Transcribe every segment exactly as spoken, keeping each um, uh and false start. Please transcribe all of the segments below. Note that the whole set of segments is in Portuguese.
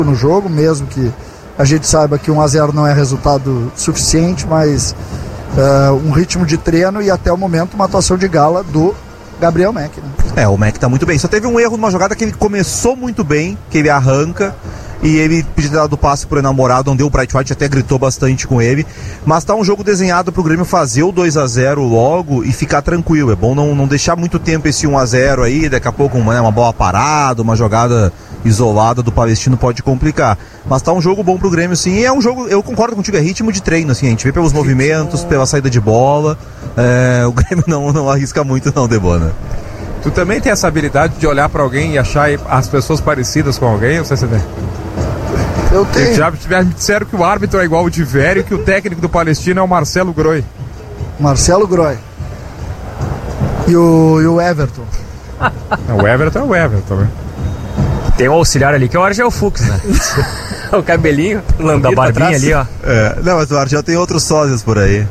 no jogo, mesmo que a gente saiba que um a zero não é resultado suficiente, mas uh, um ritmo de treino e até o momento uma atuação de gala do Gabriel Mack, né? É, o Mack tá muito bem, só teve um erro numa jogada que ele começou muito bem, que ele arranca e ele pediu dado passe pro enamorado, onde o Bright White até gritou bastante com ele, mas tá um jogo desenhado pro Grêmio fazer o dois a zero logo e ficar tranquilo. É bom não, não deixar muito tempo esse um a zero aí, daqui a pouco uma, né, uma bola parada, uma jogada isolada do Palestino pode complicar, mas tá um jogo bom pro Grêmio sim, e é um jogo, eu concordo contigo, é ritmo de treino, assim, a gente vê pelos movimentos, pela saída de bola, é, o Grêmio não, não arrisca muito não, Debona. Tu também tem essa habilidade de olhar pra alguém e achar as pessoas parecidas com alguém, ou você tem? Eu tenho. Já me disseram que o árbitro é igual o de Vério e que o técnico do Palestino é o Marcelo Groi. Marcelo Groi. E o, e o Everton. O Everton é o Everton, né? Tem um auxiliar ali que é o Argel Fux, né? O cabelinho, lambido da barbinha ali, ó. É, não, mas o Argel tem outros sósias por aí.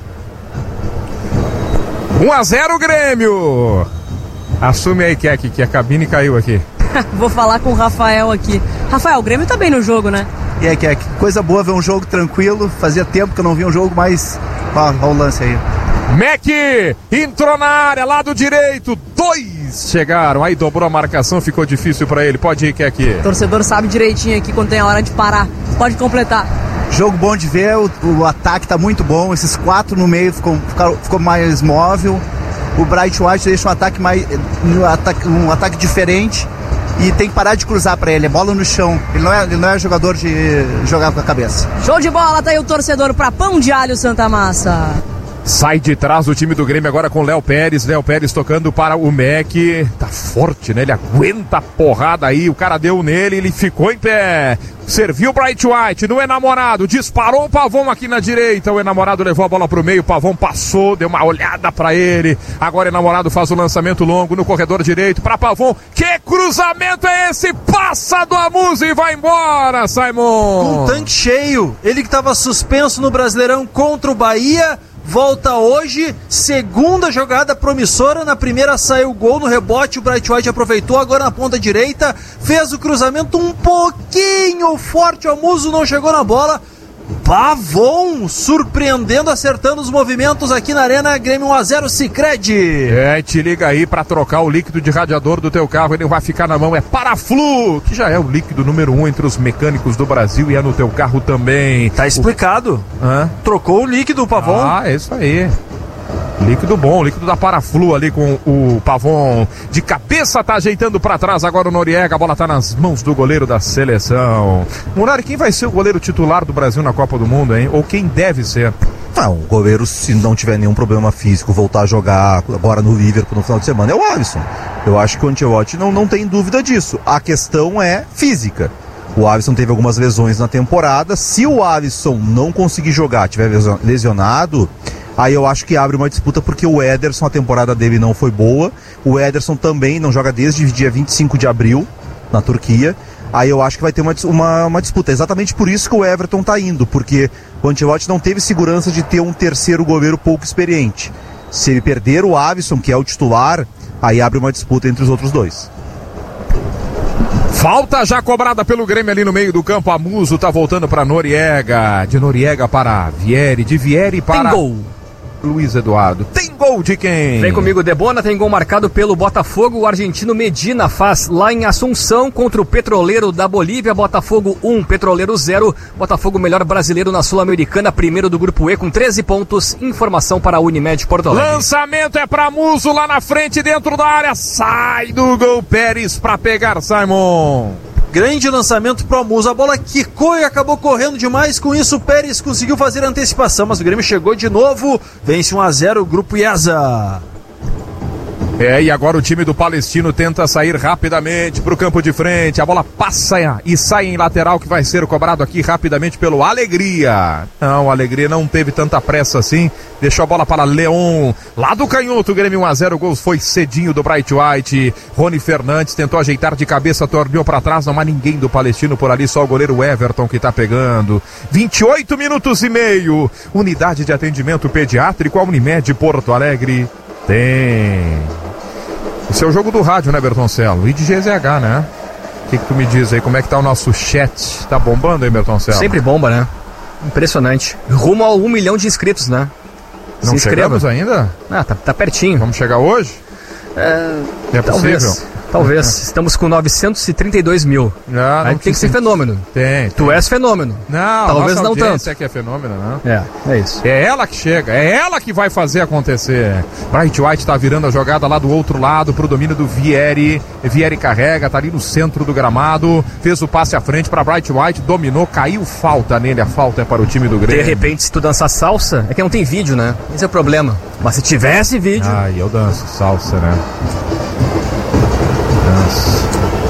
um a zero Grêmio! Assume aí, Keck, que a cabine caiu aqui. Vou falar com o Rafael aqui. Rafael, o Grêmio tá bem no jogo, né? E aí, Keck, coisa boa ver um jogo tranquilo. Fazia tempo que eu não vi um jogo mais... Ó, ó o lance aí. Mack entrou na área, lado direito, dois chegaram, aí dobrou a marcação, ficou difícil pra ele, pode ir, Keck. O torcedor sabe direitinho aqui quando tem a hora de parar, pode completar. Jogo bom de ver, o, o ataque tá muito bom, esses quatro no meio ficou, ficou, ficou mais móvel, o Bright White deixa um ataque, mais, um ataque, um ataque diferente e tem que parar de cruzar pra ele, é bola no chão, ele não é, ele não é jogador de jogar com a cabeça. Show de bola, tá aí o torcedor pra Pão de Alho Santa Massa. Sai de trás do time do Grêmio agora com Léo Pérez, Léo Pérez tocando para o Mack, tá forte, né, ele aguenta a porrada aí, o cara deu nele, ele ficou em pé, serviu o Bright White, no enamorado, disparou o Pavão aqui na direita, o enamorado levou a bola pro meio, o Pavão passou, deu uma olhada pra ele, agora o enamorado faz o lançamento longo no corredor direito para Pavão, que cruzamento é esse, passa do Amuso e vai embora, Simon! Com um tanque cheio, ele que tava suspenso no Brasileirão contra o Bahia, volta hoje, segunda jogada promissora, na primeira saiu o gol no rebote, o Bright White aproveitou, agora na ponta direita, fez o cruzamento um pouquinho forte, o Amuso não chegou na bola, Pavon surpreendendo, acertando os movimentos aqui na Arena, Grêmio um a zero Sicredi. É, te liga aí pra trocar o líquido de radiador do teu carro, ele vai ficar na mão, é Paraflu, que já é o líquido número um entre os mecânicos do Brasil e é no teu carro também. Tá explicado. O... Hã? Trocou o líquido, o Pavon. Ah, é isso aí. Líquido bom, líquido da Paraflu ali com o Pavon. De cabeça tá ajeitando pra trás agora o Noriega. A bola tá nas mãos do goleiro da seleção. Murari, quem vai ser o goleiro titular do Brasil na Copa do Mundo, hein? Ou quem deve ser? Ah, o goleiro, se não tiver nenhum problema físico, voltar a jogar agora no Liverpool no final de semana, é o Alisson. Eu acho que o Ancelotti não, não tem dúvida disso. A questão é física. O Alisson teve algumas lesões na temporada. Se o Alisson não conseguir jogar, tiver lesionado, aí eu acho que abre uma disputa, porque o Ederson, a temporada dele não foi boa. O Ederson também não joga desde o dia vinte e cinco de abril na Turquia. Aí eu acho que vai ter uma, uma, uma disputa. Exatamente por isso que o Everton tá indo, porque o Ancelotti não teve segurança de ter um terceiro goleiro pouco experiente. Se ele perder o Alisson, que é o titular, aí abre uma disputa entre os outros dois. Falta já cobrada pelo Grêmio ali no meio do campo. Amuso tá voltando para Noriega. De Noriega para Vieri. De Vieri para... Tem gol. Luiz Eduardo. Tem gol de quem? Vem comigo, Debona. Tem gol marcado pelo Botafogo. O argentino Medina faz lá em Assunção contra o Petroleiro da Bolívia. Botafogo um, Petroleiro zero. Botafogo melhor brasileiro na Sul-Americana, primeiro do grupo E com treze pontos. Informação para a Unimed Porto Alegre. Lançamento é para Muso lá na frente, dentro da área. Sai do gol Pérez para pegar, Simon. Grande lançamento pro Amuso, a bola quicou e acabou correndo demais, com isso o Pérez conseguiu fazer a antecipação, mas o Grêmio chegou de novo, vence um a zero o grupo IESA. É, e agora o time do Palestino tenta sair rapidamente pro campo de frente, a bola passa e sai em lateral, que vai ser cobrado aqui rapidamente pelo Alegria. Não, o Alegria não teve tanta pressa assim, deixou a bola para Leon, lá do canhoto, o Grêmio um a zero, o gol foi cedinho do Bright White. Rony Fernandes tentou ajeitar de cabeça, torneou para trás, não há ninguém do Palestino por ali, só o goleiro Everton que tá pegando. vinte e oito minutos e meio, unidade de atendimento pediátrico, a Unimed Porto Alegre tem... Esse é o jogo do rádio, né, Bertoncello? E de G Z H, né? que, que tu me diz aí? Como é que tá o nosso chat? Tá bombando aí, Bertoncello? Sempre bomba, né? Impressionante. Rumo a um milhão de inscritos, né? Não Se inscreva. chegamos ainda? Ah, tá, tá pertinho. Vamos chegar hoje? É, É talvez. possível? Talvez. Estamos com novecentos e trinta e dois mil. Não, Aí não tem que ser fenômeno. Tem, Tu tem. és fenômeno. Não, Talvez nossa não audiência tanto. que é fenômeno, não. É, é isso. É ela que chega, é ela que vai fazer acontecer. Bright White tá virando a jogada lá do outro lado pro domínio do Vieri. Vieri carrega, tá ali no centro do gramado. Fez o passe à frente pra Bright White, dominou, caiu, falta nele. A falta é para o time do Grêmio. De repente, se tu dançar salsa, é que não tem vídeo, né? Esse é o problema. Mas se tivesse vídeo. Ai, eu danço salsa, né? Danço.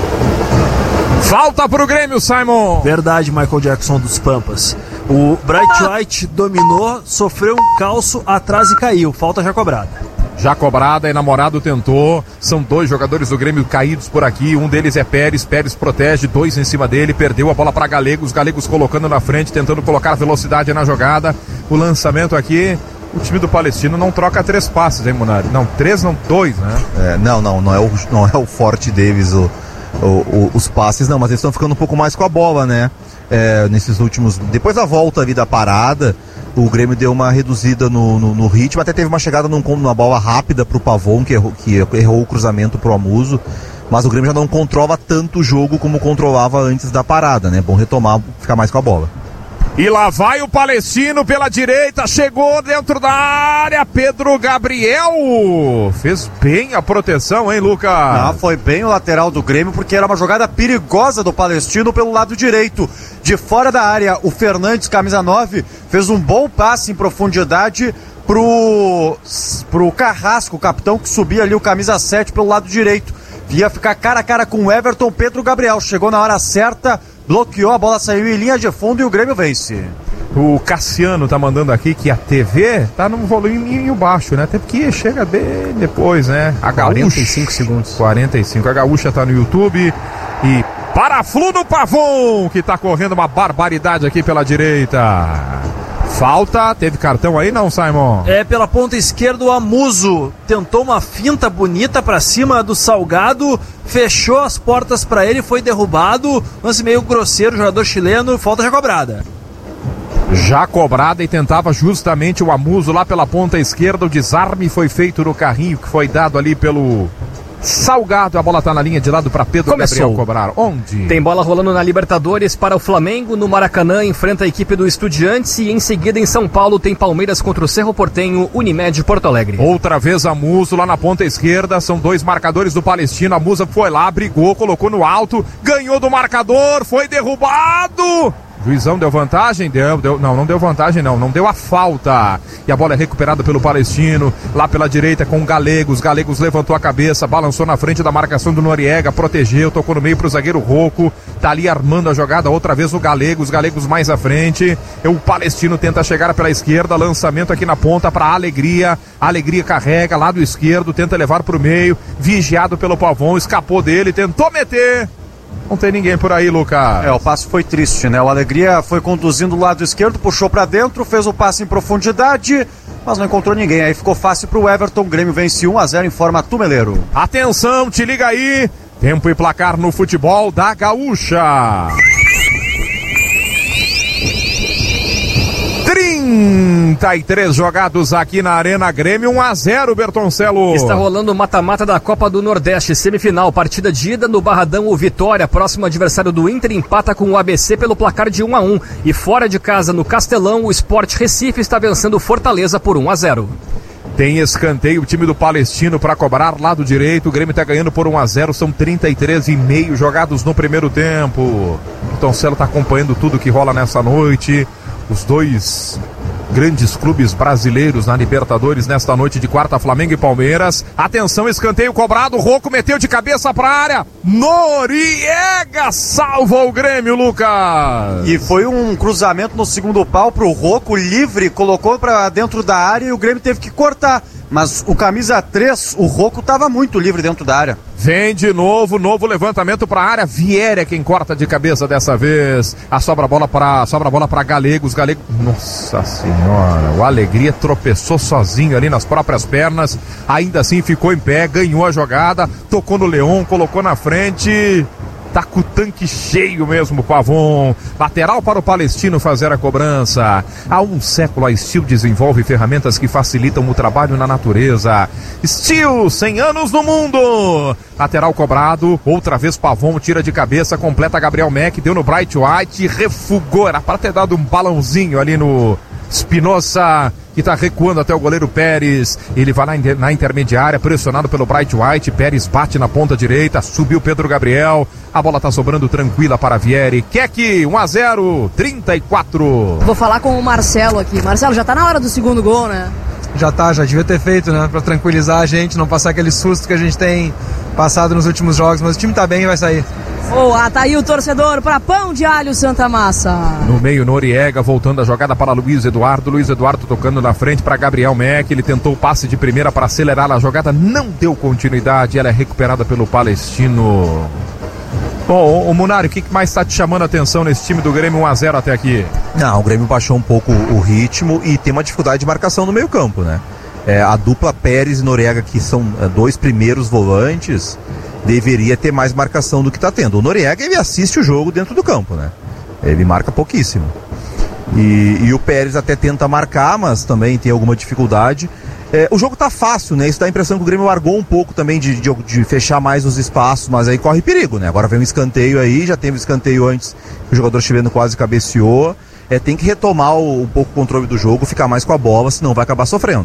Falta pro Grêmio, Simon. Verdade, Michael Jackson dos Pampas. O Bright White dominou, sofreu um calço atrás e caiu. Falta já cobrada. Já cobrada, e namorado tentou. São dois jogadores do Grêmio caídos por aqui. Um deles é Pérez. Pérez protege, dois em cima dele. Perdeu a bola para Galegos. Galegos colocando na frente, tentando colocar velocidade na jogada. O lançamento aqui. O time do Palestino não troca três passes, hein, Munari? Não, três, não, dois, né? É, não, não, não é o, não é o forte deles o, o, o, os passes, não, mas eles estão ficando um pouco mais com a bola, né? É, nesses últimos. Depois da volta ali da parada, o Grêmio deu uma reduzida no, no, no ritmo, até teve uma chegada num, numa bola rápida pro Pavon, que errou, que errou o cruzamento pro Amuso, mas o Grêmio já não controla tanto o jogo como controlava antes da parada, né? Bom retomar, ficar mais com a bola. E lá vai o Palestino pela direita, chegou dentro da área, Pedro Gabriel. Fez bem a proteção, hein, Lucas? Ah, foi bem o lateral do Grêmio, porque era uma jogada perigosa do Palestino pelo lado direito. De fora da área, o Fernandes, camisa nove, fez um bom passe em profundidade pro, pro Carrasco, o capitão que subia ali o camisa sete pelo lado direito. Ia ficar cara a cara com o Everton. Pedro Gabriel chegou na hora certa, bloqueou, a bola saiu em linha de fundo e o Grêmio vence. O Cassiano tá mandando aqui que a T V tá num volume baixo, né? Até porque chega bem depois, né? A Gaúcha, quarenta e cinco segundos. quarenta e cinco. A Gaúcha tá no YouTube. E para Flu do Pavon, que tá correndo uma barbaridade aqui pela direita. Falta, teve cartão aí não, Simon? É, pela ponta esquerda o Amuso tentou uma finta bonita pra cima do Salgado, fechou as portas pra ele, foi derrubado, lance meio grosseiro, jogador chileno, falta já cobrada. Já cobrada, e tentava justamente o Amuso lá pela ponta esquerda. O desarme foi feito no carrinho que foi dado ali pelo Salgado. A bola tá na linha de lado para Pedro Começou. Gabriel cobrar. Onde? Tem bola rolando na Libertadores para o Flamengo. No Maracanã enfrenta a equipe do Estudiantes. E em seguida em São Paulo tem Palmeiras contra o Cerro Porteño, Unimed Porto Alegre. Outra vez Amuso lá na ponta esquerda. São dois marcadores do Palestino. A Musa foi lá, brigou, colocou no alto, ganhou do marcador, foi derrubado. Juizão deu vantagem? Deu, deu, não, não deu vantagem não, não deu a falta. E a bola é recuperada pelo Palestino, lá pela direita com o Galegos. Galegos levantou a cabeça, balançou na frente da marcação do Noriega, protegeu, tocou no meio pro zagueiro Rocco. Tá ali armando a jogada, outra vez o Galegos, Galegos mais à frente. O Palestino tenta chegar pela esquerda, lançamento aqui na ponta pra Alegria. Alegria carrega, lado esquerdo, tenta levar pro meio, vigiado pelo Pavon, escapou dele, tentou meter. Não tem ninguém por aí, Lucas. É, o passe foi triste, né? O Alegria foi conduzindo do lado esquerdo, puxou pra dentro, fez o passe em profundidade, mas não encontrou ninguém. Aí ficou fácil pro Everton. Grêmio vence um a zero em forma Tumeleiro. Atenção, te liga aí. Tempo e placar no futebol da Gaúcha. trinta e três jogados aqui na Arena Grêmio, um a zero, Bertoncello. Está rolando o mata-mata da Copa do Nordeste, semifinal, partida de ida no Barradão, o Vitória, próximo adversário do Inter, empata com o A B C pelo placar de um a um. E fora de casa, no Castelão, o Sport Recife está vencendo o Fortaleza por um a zero. Tem escanteio, o time do Palestino para cobrar, lado direito. O Grêmio está ganhando por um a zero, são trinta e três e meio jogados no primeiro tempo. O Bertoncello está acompanhando tudo que rola nessa noite. Os dois grandes clubes brasileiros na Libertadores nesta noite de quarta, Flamengo e Palmeiras. Atenção, escanteio cobrado, Rocco meteu de cabeça pra área, Noriega salva o Grêmio, Lucas. E foi um cruzamento no segundo pau pro Rocco, livre, colocou pra dentro da área e o Grêmio teve que cortar. Mas o camisa três, o Rocco, tava muito livre dentro da área. Vem de novo, novo levantamento para a área. Vieri é quem corta de cabeça dessa vez. A sobra bola para sobra bola para Galegos. Galegos. Nossa senhora, o Alegria tropeçou sozinho ali nas próprias pernas. Ainda assim ficou em pé, ganhou a jogada, tocou no Leão, colocou na frente. Tá com o tanque cheio mesmo, Pavon. Lateral para o Palestino fazer a cobrança. Há um século a Steel desenvolve ferramentas que facilitam o trabalho na natureza. Steel, cem anos no mundo. Lateral cobrado, outra vez Pavon tira de cabeça, completa Gabriel Mack, deu no Bright White, refugou, era para ter dado um balãozinho ali no Espinosa, que tá recuando até o goleiro Pérez. Ele vai na, inter, na intermediária, pressionado pelo Bright White. Pérez bate na ponta direita, subiu Pedro Gabriel. A bola tá sobrando tranquila para Vieri. Keck, um a zero, trinta e quatro. Vou falar com o Marcelo aqui. Marcelo, já tá na hora do segundo gol, né? Já tá, já devia ter feito, né? Pra tranquilizar a gente, não passar aquele susto que a gente tem passado nos últimos jogos. Mas o time tá bem e vai sair. Boa, tá aí o torcedor para Pão de Alho Santa Massa. No meio, Noriega voltando a jogada para Luiz Eduardo. Luiz Eduardo tocando na frente para Gabriel Mack. Ele tentou o passe de primeira para acelerar a jogada, não deu continuidade. Ela é recuperada pelo Palestino. Bom, o Munari, o que mais está te chamando a atenção nesse time do Grêmio um a zero até aqui? Não, o Grêmio baixou um pouco o ritmo e tem uma dificuldade de marcação no meio campo, né? É, a dupla Pérez e Noriega, que são é, dois primeiros volantes, deveria ter mais marcação do que está tendo. O Noriega, ele assiste o jogo dentro do campo, né? Ele marca pouquíssimo. E, e o Pérez até tenta marcar, mas também tem alguma dificuldade. É, o jogo tá fácil, né? Isso dá a impressão que o Grêmio largou um pouco também de, de, de fechar mais os espaços, mas aí corre perigo, né? Agora vem um escanteio aí, já teve um escanteio antes, o jogador chileno quase cabeceou. É, tem que retomar o, um pouco o controle do jogo, ficar mais com a bola, senão vai acabar sofrendo.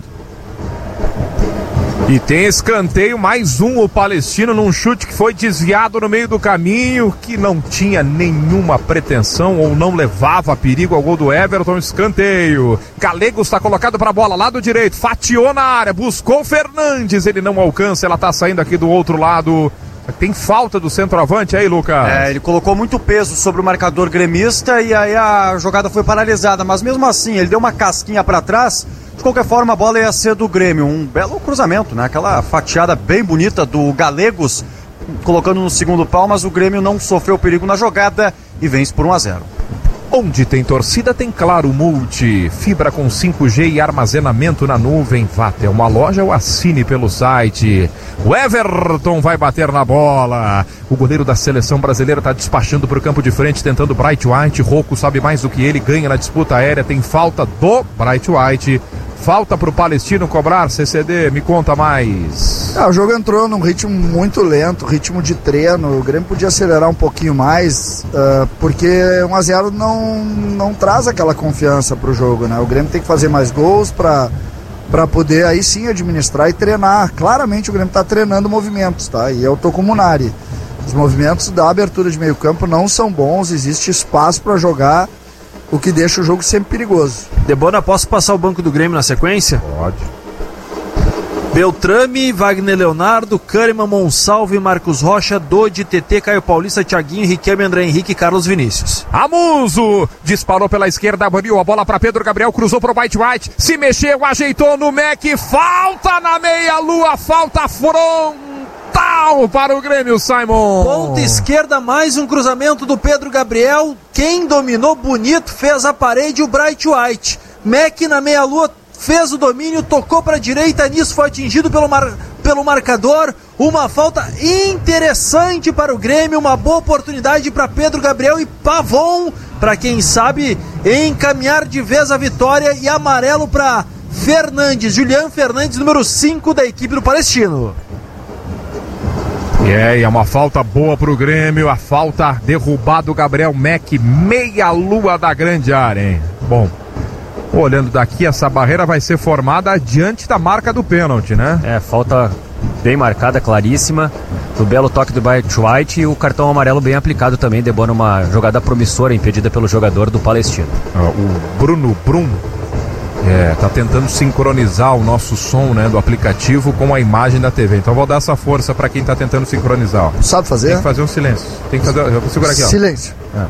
E tem escanteio, mais um, o Palestino num chute que foi desviado no meio do caminho, que não tinha nenhuma pretensão ou não levava a perigo ao gol do Everton. Escanteio, Gallegos está colocado para a bola, lado direito, fatiou na área, buscou Fernandes, ele não alcança, ela está saindo aqui do outro lado. Tem falta do centroavante aí, Lucas? É, ele colocou muito peso sobre o marcador gremista e aí a jogada foi paralisada, mas mesmo assim ele deu uma casquinha para trás. De qualquer forma, a bola ia ser do Grêmio. Um belo cruzamento, né? Aquela fatiada bem bonita do Gallegos, colocando no segundo pau, mas o Grêmio não sofreu perigo na jogada e vence por um a zero. Onde tem torcida, tem Claro Multi. Fibra com cinco G e armazenamento na nuvem. Vá até uma loja ou assine pelo site. O Everton vai bater na bola. O goleiro da seleção brasileira está despachando para o campo de frente, tentando Bright White. Rocco sabe mais do que ele, ganha na disputa aérea. Tem falta do Bright White. Falta para o Palestino cobrar. C C D, me conta mais. Ah, o jogo entrou num ritmo muito lento, ritmo de treino. O Grêmio podia acelerar um pouquinho mais, uh, porque um a zero não, não traz aquela confiança para o jogo, né? O Grêmio tem que fazer mais gols para para poder aí sim administrar e treinar. Claramente o Grêmio está treinando movimentos, tá? E eu tô com o Munari. Os movimentos da abertura de meio campo não são bons, existe espaço para jogar, o que deixa o jogo sempre perigoso. Debona, posso passar o banco do Grêmio na sequência? Pode. Beltrame, Wagner Leonardo, Kahneman, Monsalve, Marcos Rocha, Dodi, T T, Caio Paulista, Thiaguinho, Riquelme, André Henrique e Carlos Vinícius. Amuso disparou pela esquerda, abriu a bola para Pedro Gabriel, cruzou pro Bright White, se mexeu, ajeitou no Mack, falta na meia-lua, falta frontal para o Grêmio, Simon. Ponta esquerda, mais um cruzamento do Pedro Gabriel, quem dominou bonito fez a parede, o Bright White. Mack na meia-lua, fez o domínio, tocou para a direita, nisso foi atingido pelo, mar... pelo marcador. Uma falta interessante para o Grêmio, uma boa oportunidade para Pedro Gabriel e Pavon, para quem sabe encaminhar de vez a vitória, e amarelo para Fernandes, Julián Fernandes, número cinco da equipe do Palestino. É, e é uma falta boa pro Grêmio, a falta derrubada do Gabriel Mack, meia-lua da grande área, hein? Bom, olhando daqui, essa barreira vai ser formada diante da marca do pênalti, né? É, falta bem marcada, claríssima, do belo toque do Bright White, e o cartão amarelo bem aplicado também, debona uma jogada promissora impedida pelo jogador do Palestino. O Bruno Brum é, tá tentando sincronizar o nosso som, né, do aplicativo com a imagem da T V. Então vou dar essa força para quem tá tentando sincronizar. Ó. Sabe fazer? Tem que fazer um silêncio. Tem que fazer. Eu vou segurar aqui, ó. Silêncio. É.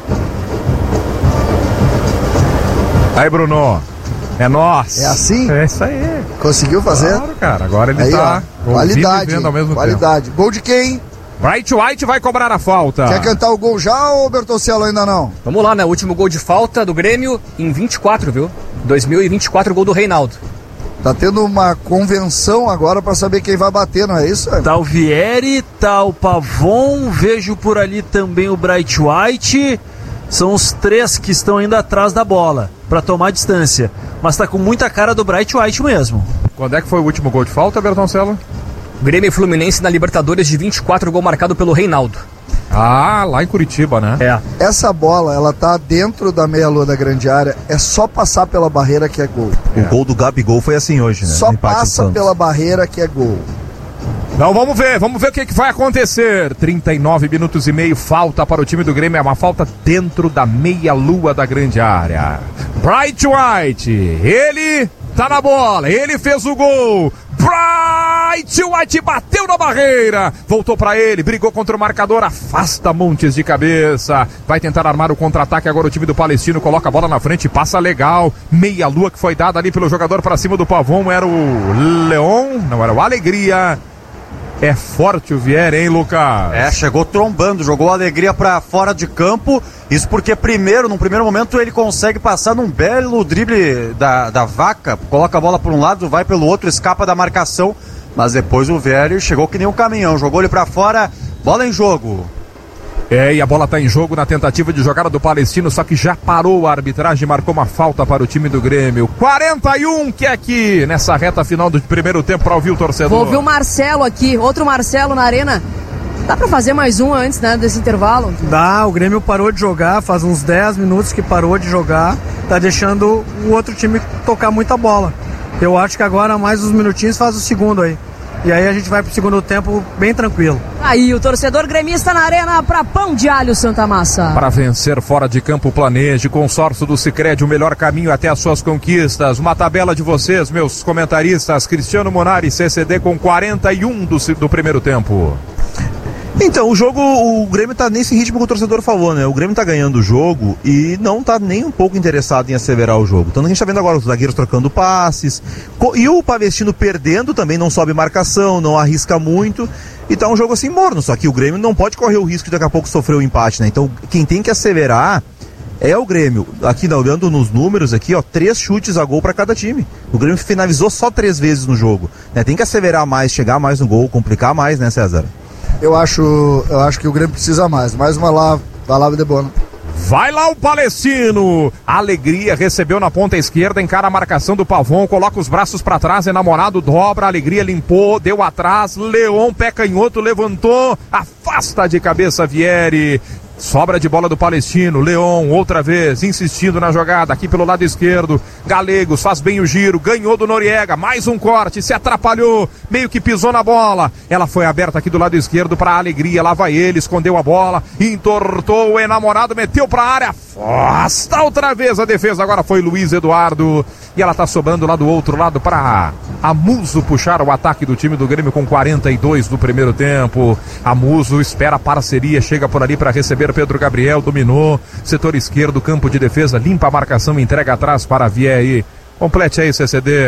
Aí, Bruno. É nós. É assim? É isso aí. Conseguiu fazer? Claro, cara. Agora ele aí, tá ó, qualidade, e vendo ao mesmo qualidade. tempo. Gol de quem? Bright White vai cobrar a falta. Quer cantar o gol já ou Bertoncello ainda não? Vamos lá, né? Último gol de falta do Grêmio em vinte e quatro, viu? dois mil e vinte e quatro, gol do Reinaldo. Tá tendo uma convenção agora para saber quem vai bater, não é isso? Tá o Vieri, tá o Pavon, vejo por ali também o Bright White. São os três que estão ainda atrás da bola para tomar distância. Mas tá com muita cara do Bright White mesmo. Quando é que foi o último gol de falta, Bertoncello? Grêmio e Fluminense na Libertadores de vinte e quatro, gol marcado pelo Reinaldo. Ah, lá em Curitiba, né? É. Essa bola, ela tá dentro da meia-lua da grande área, é só passar pela barreira que é gol. O é. gol do Gabigol foi assim hoje, né? Só passa pela barreira que é gol. Não, vamos ver, vamos ver o que, que vai acontecer. trinta e nove minutos e meio, falta para o time do Grêmio, é uma falta dentro da meia-lua da grande área. Bright White, ele tá na bola, ele fez o gol. Bright White bateu na barreira, voltou pra ele, brigou contra o marcador, afasta Montes de cabeça, vai tentar armar o contra-ataque agora o time do Palestino, coloca a bola na frente, passa legal, meia lua que foi dada ali pelo jogador pra cima do Pavon, era o Leon, não era o Alegria. É forte o Vieri, hein, Lucas? É, chegou trombando, jogou a Alegria pra fora de campo. Isso porque primeiro, num primeiro momento, ele consegue passar num belo drible da, da Vaca. Coloca a bola por um lado, vai pelo outro, escapa da marcação. Mas depois o Vieri chegou que nem um caminhão. Jogou ele pra fora, bola em jogo. É, e a bola tá em jogo na tentativa de jogada do Palestino, só que já parou a arbitragem, marcou uma falta para o time do Grêmio. quarenta e um que é aqui, nessa reta final do primeiro tempo, para ouvir o torcedor. Vou ouvir o Marcelo aqui, outro Marcelo na arena. Dá pra fazer mais um antes, né, desse intervalo? Dá, o Grêmio parou de jogar, faz uns dez minutos que parou de jogar, tá deixando o outro time tocar muita bola. Eu acho que agora mais uns minutinhos faz o segundo aí. E aí a gente vai pro segundo tempo bem tranquilo. Aí o torcedor gremista na arena para Pão de Alho Santa Massa. Para vencer fora de campo, planeje. Consórcio do Sicredi, o melhor caminho até as suas conquistas. Uma tabela de vocês, meus comentaristas. Cristiano Monari, C C D com quarenta e um do, do primeiro tempo. Então, o jogo, o Grêmio tá nesse ritmo que o torcedor falou, né? O Grêmio tá ganhando o jogo e não tá nem um pouco interessado em acelerar o jogo. Tanto que a gente tá vendo agora os zagueiros trocando passes. E o Palestino perdendo também, não sobe marcação, não arrisca muito. E tá um jogo assim morno. Só que o Grêmio não pode correr o risco de daqui a pouco sofrer o empate, né? Então, quem tem que acelerar é o Grêmio. Aqui, olhando nos números aqui, ó, três chutes a gol para cada time. O Grêmio finalizou só três vezes no jogo, né? Tem que acelerar mais, chegar mais no gol, complicar mais, né, César? Eu acho, eu acho que o Grêmio precisa mais. Mais uma lá, palavra de boa. Vai lá o Palestino. Alegria recebeu na ponta esquerda, encara a marcação do Pavon, coloca os braços para trás, enamorado, dobra, Alegria limpou, deu atrás, Leon, pé canhoto, levantou, afasta de cabeça Vieri. Sobra de bola do Palestino, Leon outra vez, insistindo na jogada, aqui pelo lado esquerdo, Galegos faz bem o giro, ganhou do Noriega, mais um corte, se atrapalhou, meio que pisou na bola, ela foi aberta aqui do lado esquerdo para a Alegria, lá vai ele, escondeu a bola, entortou o enamorado, meteu para a área, afasta outra vez a defesa, agora foi Luiz Eduardo, e ela tá sobrando lá do outro lado para a Muso puxar o ataque do time do Grêmio com quarenta e dois do primeiro tempo, a Muso espera a parceria, chega por ali para receber Pedro Gabriel, dominou, setor esquerdo, campo de defesa, limpa a marcação, entrega atrás para Vieri. Complete aí, C C D.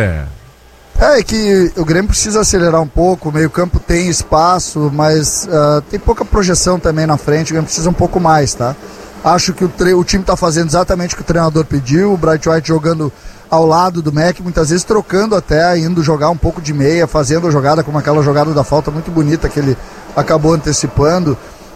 É que o Grêmio precisa acelerar um pouco, o meio campo tem espaço, mas uh, tem pouca projeção também na frente, o Grêmio precisa um pouco mais, tá? Acho que o, tre- o time está fazendo exatamente o que o treinador pediu, o Bright White jogando ao lado do Mac, muitas vezes trocando até, indo jogar um pouco de meia, fazendo a jogada como aquela jogada da falta muito bonita que ele acabou antecipando.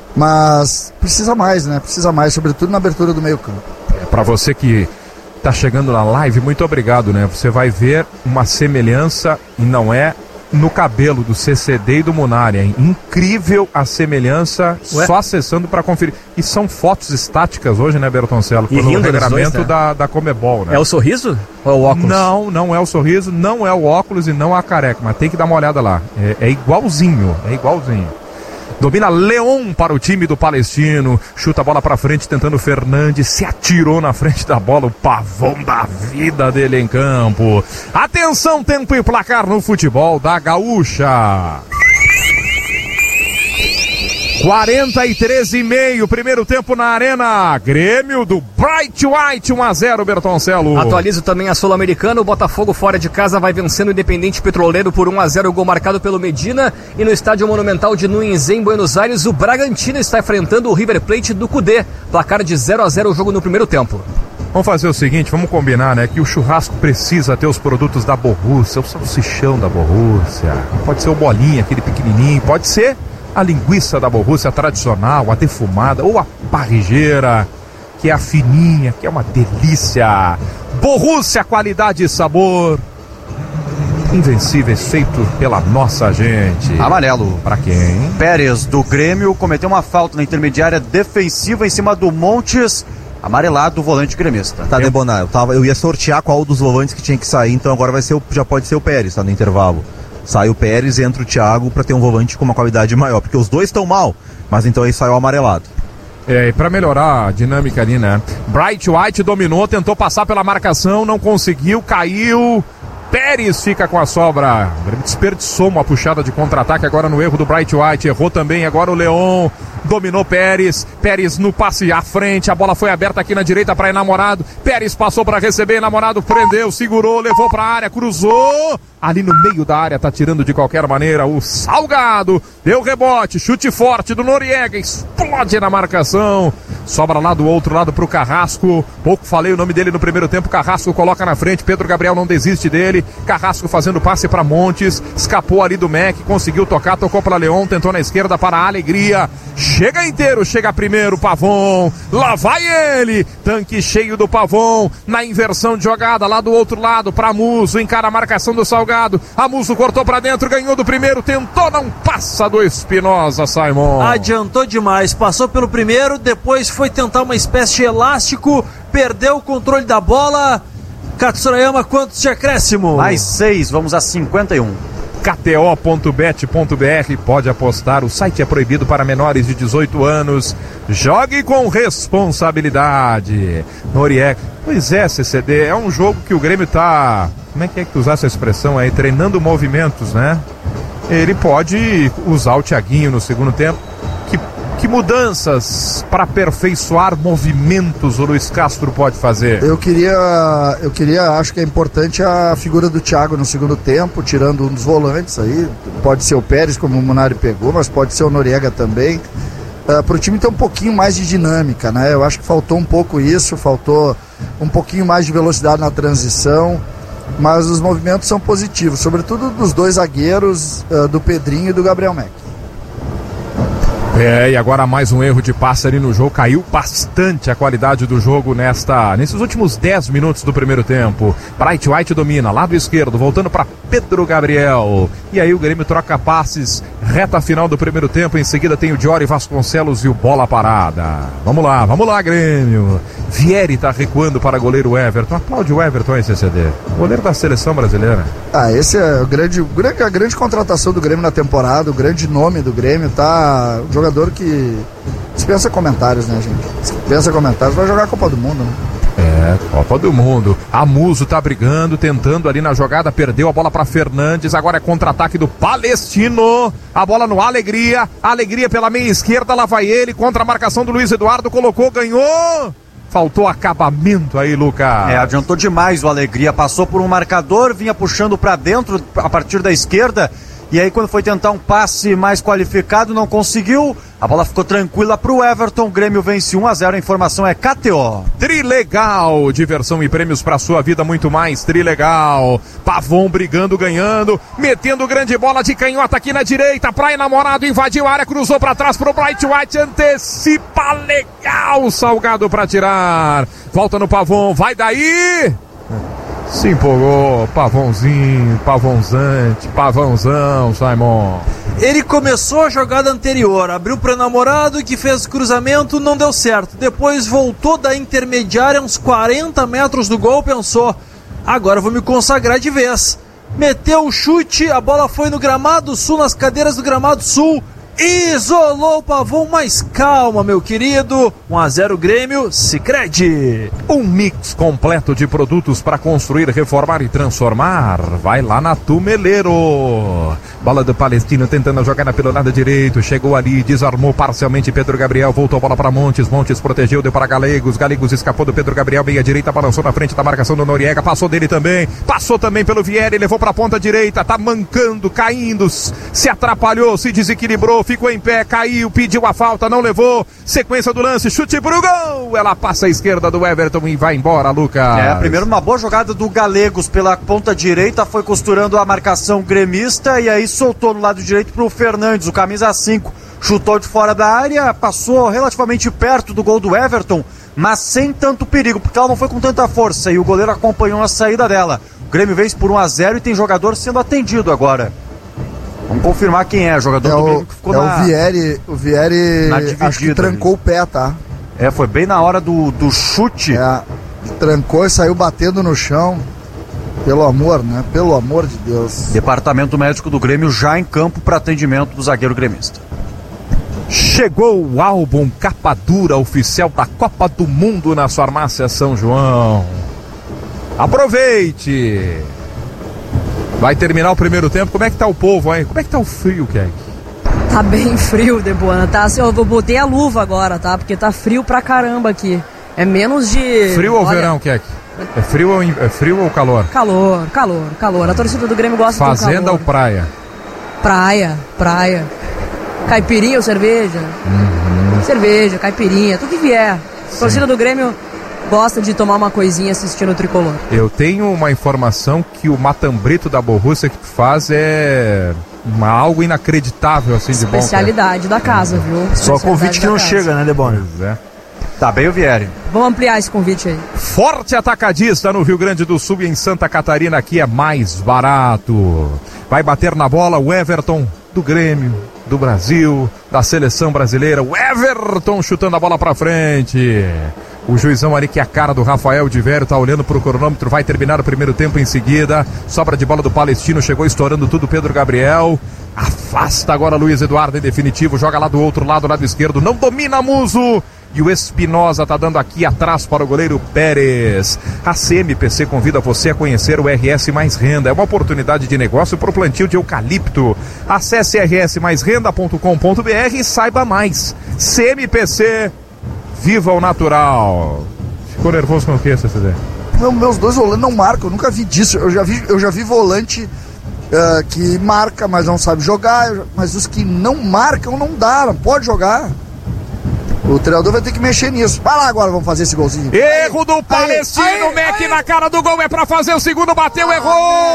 Mas precisa mais, né? Precisa mais, sobretudo na abertura do meio campo. É, para você que tá chegando na live, muito obrigado, né? Você vai ver uma semelhança, e não é no cabelo do C C D e do Monari, hein? Incrível a semelhança, Ué? Só acessando para conferir. E são fotos estáticas hoje, né, Bertoncello? E pelo regramento dois, né? da, da Comebol, né? É o sorriso ou é o óculos? Não, não é o sorriso, não é o óculos e não a careca, mas tem que dar uma olhada lá. É, é igualzinho, é igualzinho. Domina Leon para o time do Palestino, chuta a bola para frente tentando Fernandes, se atirou na frente da bola, o Pavão da vida dele em campo. Atenção, tempo e placar no futebol da Gaúcha. quarenta e três e meio, primeiro tempo na Arena, Grêmio do Bright White, um a zero, Bertoncello. Atualizo também a Sul-Americana, o Botafogo fora de casa vai vencendo o Independente Petroleiro por um a zero, gol marcado pelo Medina, e no Estádio Monumental de Nunes, em Buenos Aires, o Bragantino está enfrentando o River Plate do Cudê, placar de zero a zero o jogo no primeiro tempo. Vamos fazer o seguinte, vamos combinar, né? Que o churrasco precisa ter os produtos da Borrússia, o salsichão da Borrússia. Pode ser o bolinho, aquele pequenininho. Pode ser a linguiça da Borrússia tradicional, a defumada ou a parrigeira, que é a fininha, que é uma delícia. Borrússia, qualidade e sabor. Invencíveis, feito pela nossa gente. Amarelo. Pra quem? Pérez, do Grêmio, cometeu uma falta na intermediária defensiva em cima do Montes. Amarelado, o volante gremista. Tá, Debonar, eu, tava, eu ia sortear qual dos volantes que tinha que sair, então agora vai ser o, já pode ser o Pérez, tá no intervalo. Sai o Pérez, entra o Thiago pra ter um volante com uma qualidade maior, porque os dois estão mal, mas então aí sai o amarelado. É, e pra melhorar a dinâmica ali, né? Bright White dominou, tentou passar pela marcação, não conseguiu, caiu. Pérez fica com a sobra. O Grêmio desperdiçou uma puxada de contra-ataque agora no erro do Bright White. Errou também agora o Leon. Dominou Pérez. Pérez no passe à frente. A bola foi aberta aqui na direita para Enamorado. Pérez passou para receber. Enamorado prendeu, segurou, levou para a área, cruzou. Ali no meio da área, tá tirando de qualquer maneira o Salgado. Deu rebote, chute forte do Noriega. Explode na marcação. Sobra lá do outro lado pro Carrasco. Pouco falei o nome dele no primeiro tempo. Carrasco coloca na frente. Pedro Gabriel não desiste dele. Carrasco fazendo passe para Montes. Escapou ali do Mac. Conseguiu tocar. Tocou para Leon. Tentou na esquerda para a Alegria. Chega inteiro. Chega primeiro. Pavon. Lá vai ele. Tanque cheio do Pavon. Na inversão de jogada. Lá do outro lado para Muso. Encara a marcação do Salgado. A Muso cortou para dentro. Ganhou do primeiro. Tentou. Não passa do Espinosa, Simon. Adiantou demais. Passou pelo primeiro. Depois foi tentar uma espécie de elástico. Perdeu o controle da bola. Katsurayama, quantos de acréscimo? Mais seis, vamos a cinquenta e um. K T O ponto bet ponto B R, pode apostar, o site é proibido para menores de dezoito anos, jogue com responsabilidade. Noriega, pois é, C C D, é um jogo que o Grêmio tá, como é que é que tu usa essa expressão aí, treinando movimentos, né? Ele pode usar o Thiaguinho no segundo tempo. Que Que mudanças para aperfeiçoar movimentos o Luiz Castro pode fazer? Eu queria, eu queria, acho que é importante a figura do Thiago no segundo tempo, tirando um dos volantes aí. Pode ser o Pérez, como o Munari pegou, mas pode ser o Noriega também. Uh, para o time ter um pouquinho mais de dinâmica, né? Eu acho que faltou um pouco isso, faltou um pouquinho mais de velocidade na transição, mas os movimentos são positivos, sobretudo dos dois zagueiros, uh, do Pedrinho e do Gabriel Mac. É, e agora mais um erro de passe ali no jogo, caiu bastante a qualidade do jogo nesta, nesses últimos dez minutos do primeiro tempo. Bright White domina, lado esquerdo, voltando para Pedro Gabriel, e aí o Grêmio troca passes, reta final do primeiro tempo, em seguida tem o Diori Vasconcelos e o bola parada. Vamos lá, vamos lá, Grêmio. Vieri tá recuando para goleiro Everton, aplaude o Everton aí, C C D, goleiro da seleção brasileira. Ah, esse é o grande, a grande contratação do Grêmio na temporada, o grande nome do Grêmio, tá... jogador que dispensa comentários, né, gente? Dispensa comentários, vai jogar a Copa do Mundo, né? É, Copa do Mundo. A Muso tá brigando, tentando ali na jogada, perdeu a bola para Fernandes, agora é contra-ataque do Palestino. A bola no Alegria, Alegria pela meia esquerda, lá vai ele, contra a marcação do Luiz Eduardo, colocou, ganhou. Faltou acabamento aí, Lucas. É, adiantou demais o Alegria, passou por um marcador, vinha puxando para dentro a partir da esquerda. E aí quando foi tentar um passe mais qualificado, não conseguiu. A bola ficou tranquila pro Everton. O Grêmio vence um a zero. A informação é K T O. Trilegal. Diversão e prêmios pra sua vida, muito mais. Trilegal. Pavon brigando, ganhando. Metendo grande bola de canhota aqui na direita. Pra Enamorado, invadiu a área, cruzou pra trás pro Bright White. Antecipa legal. Salgado pra tirar. Volta no Pavon. Vai daí. Se empolgou, Pavãozinho, Pavãozante, Pavãozão, Simon. Ele começou a jogada anterior, abriu para o Enamorado, que fez o cruzamento, não deu certo. Depois voltou da intermediária, uns quarenta metros do gol, pensou, agora vou me consagrar de vez. Meteu o chute, a bola foi no gramado sul, nas cadeiras do gramado sul. Isolou o Pavon, mas calma, meu querido. um a zero Grêmio, Sicredi. Um mix completo de produtos para construir, reformar e transformar. Vai lá na Tumeleiro. Bola do Palestino tentando jogar na pelo lado direito. Chegou ali, desarmou parcialmente Pedro Gabriel. Voltou a bola para Montes. Montes protegeu, deu para Galegos. Galegos escapou do Pedro Gabriel. Meia direita, balançou na frente da marcação do Noriega. Passou dele também. Passou também pelo Vieri. Levou para a ponta direita. Tá mancando, caindo. Se atrapalhou, se desequilibrou. levantou, ficou em pé, caiu, pediu a falta, não levou. Sequência do lance, chute pro gol. Ela passa à esquerda do Everton e vai embora, Lucas. É, primeiro uma boa jogada do Galegos pela ponta direita, foi costurando a marcação gremista e aí soltou no lado direito pro Fernandes, o camisa cinco. Chutou de fora da área, passou relativamente perto do gol do Everton, mas sem tanto perigo, porque ela não foi com tanta força e o goleiro acompanhou a saída dela. O Grêmio vence por um a zero e tem jogador sendo atendido agora. Vamos confirmar quem é, jogador é do o, Grêmio que ficou é na... o Vieri, o Vieri acho que trancou ali. O pé, tá? É, foi bem na hora do, do chute. É, trancou e saiu batendo no chão. Pelo amor, né? Pelo amor de Deus. Departamento médico do Grêmio já em campo para atendimento do zagueiro gremista. Chegou o álbum capa dura oficial da Copa do Mundo nas farmácias São João. Aproveite! Vai terminar o primeiro tempo. Como é que tá o povo aí? Como é que tá o frio, Kek? Tá bem frio, Debona. Tá, eu botei a luva agora, tá? Porque tá frio pra caramba aqui. É menos de... Frio ou Olha... verão, Kek? É frio ou, é frio ou calor? Calor, calor, calor. A torcida do Grêmio gosta Fazenda do calor. ou praia? Praia, praia. Caipirinha ou cerveja? Uhum. Cerveja, caipirinha, tudo que vier. A torcida do Grêmio gosta de tomar uma coisinha assistindo o Tricolor. Eu tenho uma informação que o matambrito da Borussia que tu faz é uma, algo inacreditável assim de bom. Especialidade da casa, viu? Só convite que não casa. Chega, né, Debona? Pois é. Tá bem o Vieri. Vamos ampliar esse convite aí. Forte Atacadista no Rio Grande do Sul e em Santa Catarina, aqui é mais barato. Vai bater na bola o Everton do Grêmio, do Brasil, da seleção brasileira. O Everton chutando a bola pra frente. O juizão ali, que é a cara do Rafael de Vério, tá olhando pro cronômetro, vai terminar o primeiro tempo em seguida. Sobra de bola do Palestino, chegou estourando tudo Pedro Gabriel. Afasta agora Luiz Eduardo em definitivo, joga lá do outro lado, lado esquerdo, não domina Muso. E o Espinosa tá dando aqui atrás para o goleiro Pérez. A C M P C convida você a conhecer o R S Mais Renda. É uma oportunidade de negócio para o plantio de eucalipto. Acesse r s mais renda ponto com ponto b r e saiba mais. C M P C, viva o natural. Ficou nervoso com o que, C C D? Não, meus dois volantes não marcam, eu nunca vi disso. Eu já vi, eu já vi volante uh, que marca, mas não sabe jogar. Mas os que não marcam, não dá, não pode jogar. O treinador vai ter que mexer nisso. Vai lá agora, vamos fazer esse golzinho. Erro do Palestino, aí, aí, Mac aí. Na cara do gol, é pra fazer o segundo, bateu, ah,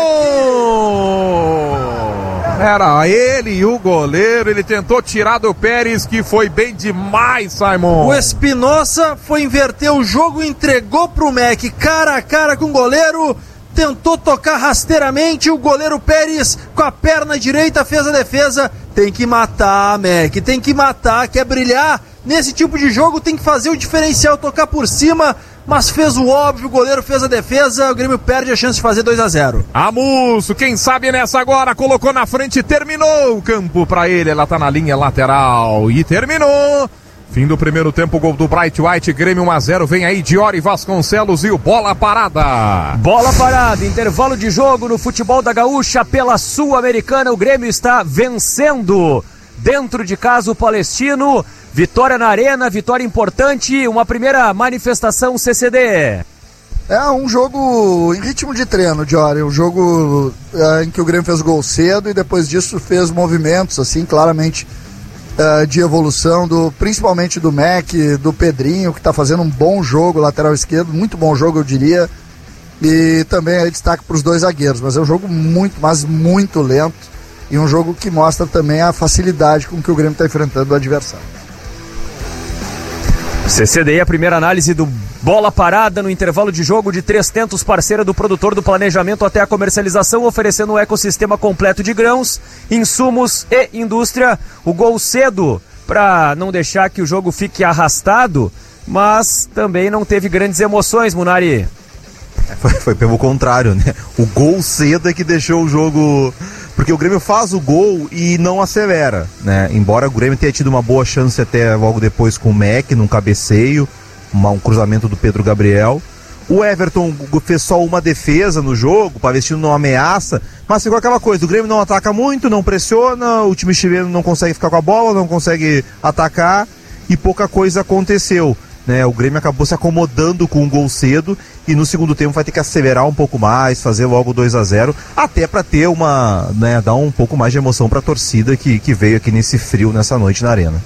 errou! Era ele e o goleiro, ele tentou tirar do Pérez, que foi bem demais, Simon. O Espinosa foi inverter o jogo, entregou pro Mac, cara a cara com o goleiro, tentou tocar rasteiramente, o goleiro Pérez com a perna direita fez a defesa. Tem que matar, Mac, tem que matar, quer brilhar. Nesse tipo de jogo tem que fazer o diferencial, tocar por cima, mas fez o óbvio, o goleiro fez a defesa, o Grêmio perde a chance de fazer dois a zero. Amusso, quem sabe nessa agora, colocou na frente, terminou o campo pra ele, ela tá na linha lateral e terminou. Fim do primeiro tempo, gol do Bright White, Grêmio um a zero, vem aí Diori Vasconcelos e o bola parada. Bola parada, intervalo de jogo no futebol da Gaúcha pela Sul-Americana, o Grêmio está vencendo dentro de casa o Palestino. Vitória na arena, vitória importante, uma primeira manifestação C C D. É um jogo em ritmo de treino, Diori, um jogo é, em que o Grêmio fez gol cedo e depois disso fez movimentos, assim, claramente é, de evolução, do, principalmente do Mac, do Pedrinho, que está fazendo um bom jogo, lateral esquerdo, muito bom jogo, eu diria, e também aí destaque para os dois zagueiros, mas é um jogo muito, mas muito lento, e um jogo que mostra também a facilidade com que o Grêmio está enfrentando o adversário. C C D, a primeira análise do bola parada no intervalo de jogo de Três Tentos, parceira do produtor do planejamento até a comercialização, oferecendo um ecossistema completo de grãos, insumos e indústria. O gol cedo para não deixar que o jogo fique arrastado, mas também não teve grandes emoções, Munari. Foi, foi pelo contrário, né? O gol cedo é que deixou o jogo... Porque o Grêmio faz o gol e não acelera, né? Embora o Grêmio tenha tido uma boa chance até logo depois com o Mac, num cabeceio, uma, um cruzamento do Pedro Gabriel. O Everton fez só uma defesa no jogo, o Palestino não ameaça, mas ficou aquela coisa, o Grêmio não ataca muito, não pressiona, o time chileno não consegue ficar com a bola, não consegue atacar e pouca coisa aconteceu. né? O Grêmio acabou se acomodando com um gol cedo e no segundo tempo vai ter que acelerar um pouco mais, fazer logo dois a zero, até para ter uma, né, dar um pouco mais de emoção para a torcida que, que veio aqui nesse frio nessa noite na Arena.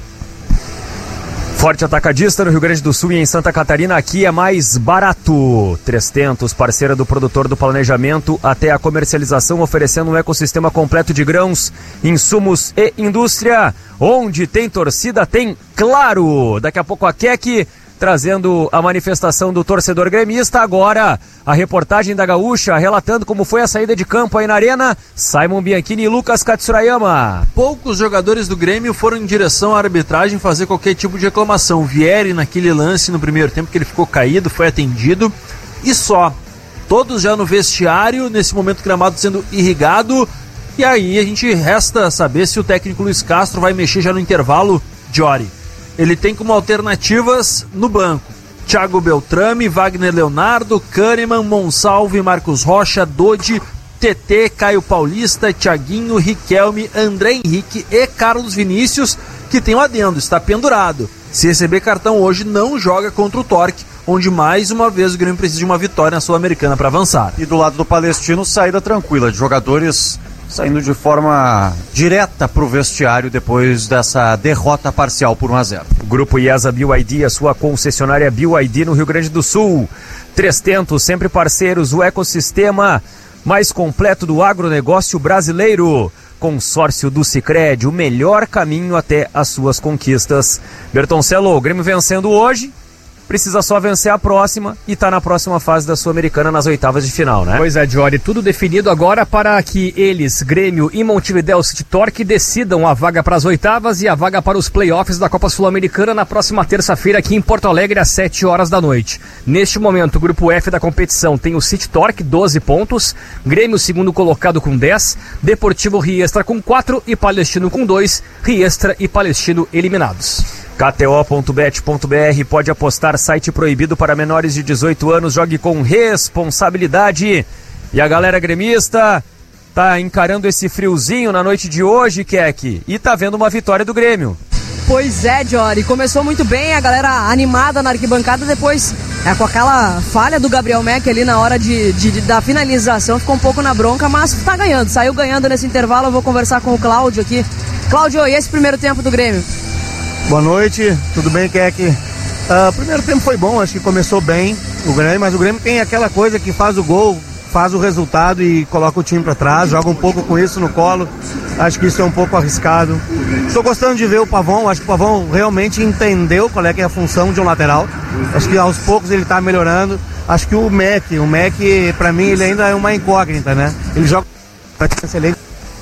Forte Atacadista no Rio Grande do Sul e em Santa Catarina, aqui é mais barato. Três Tentos, parceira do produtor do planejamento até a comercialização, oferecendo um ecossistema completo de grãos, insumos e indústria. Onde tem torcida, tem Claro. Daqui a pouco a Keck trazendo a manifestação do torcedor gremista. Agora a reportagem da Gaúcha relatando como foi a saída de campo aí na Arena. Simon Bianchini e Lucas Katsurayama. Poucos jogadores do Grêmio foram em direção à arbitragem fazer qualquer tipo de reclamação. Vieri naquele lance no primeiro tempo que ele ficou caído, foi atendido e só. Todos já no vestiário, nesse momento o gramado sendo irrigado. E aí a gente resta saber se o técnico Luiz Castro vai mexer já no intervalo. Jory, ele tem como alternativas no banco Thiago Beltrame, Wagner Leonardo, Kahneman, Monsalve, Marcos Rocha, Dodi, T T, Caio Paulista, Thiaguinho, Riquelme, André Henrique e Carlos Vinícius, que tem um adendo, está pendurado. Se receber cartão hoje, não joga contra o Torque, onde mais uma vez o Grêmio precisa de uma vitória na Sul-Americana para avançar. E do lado do Palestino, saída tranquila de jogadores saindo de forma direta para o vestiário depois dessa derrota parcial por um a zero. Grupo IESA B Y D, a sua concessionária B Y D no Rio Grande do Sul. Três Tentos, sempre parceiros, o ecossistema mais completo do agronegócio brasileiro. Consórcio do Sicredi, o melhor caminho até as suas conquistas. Bertoncello, o Grêmio vencendo hoje, precisa só vencer a próxima e tá na próxima fase da Sul-Americana nas oitavas de final, né? Pois é, Jory, tudo definido agora para que eles, Grêmio e Montevidéu City Torque, decidam a vaga para as oitavas e a vaga para os playoffs da Copa Sul-Americana na próxima terça-feira aqui em Porto Alegre às sete horas da noite. Neste momento, o grupo F da competição tem o City Torque, doze pontos, Grêmio segundo colocado com dez, Deportivo Riestra com quatro e Palestino com dois, Riestra e Palestino eliminados. K T O ponto bet ponto B R, pode apostar, site proibido para menores de dezoito anos, jogue com responsabilidade. E a galera gremista tá encarando esse friozinho na noite de hoje, Keck, e tá vendo uma vitória do Grêmio. Pois é, Jory, começou muito bem, a galera animada na arquibancada, depois é, com aquela falha do Gabriel Mack ali na hora de, de, de, da finalização, ficou um pouco na bronca, mas tá ganhando, saiu ganhando nesse intervalo. Eu vou conversar com o Cláudio aqui. Cláudio, e esse primeiro tempo do Grêmio? Boa noite, tudo bem, Keck? Uh, o primeiro tempo foi bom, acho que começou bem o Grêmio, mas o Grêmio tem aquela coisa que faz o gol, faz o resultado e coloca o time para trás, joga um pouco com isso no colo. Acho que isso é um pouco arriscado. Estou gostando de ver o Pavão, acho que o Pavão realmente entendeu qual é que é a função de um lateral. Acho que aos poucos ele está melhorando. Acho que o Mac, o Mac, para mim, ele ainda é uma incógnita, né? Ele joga excelente.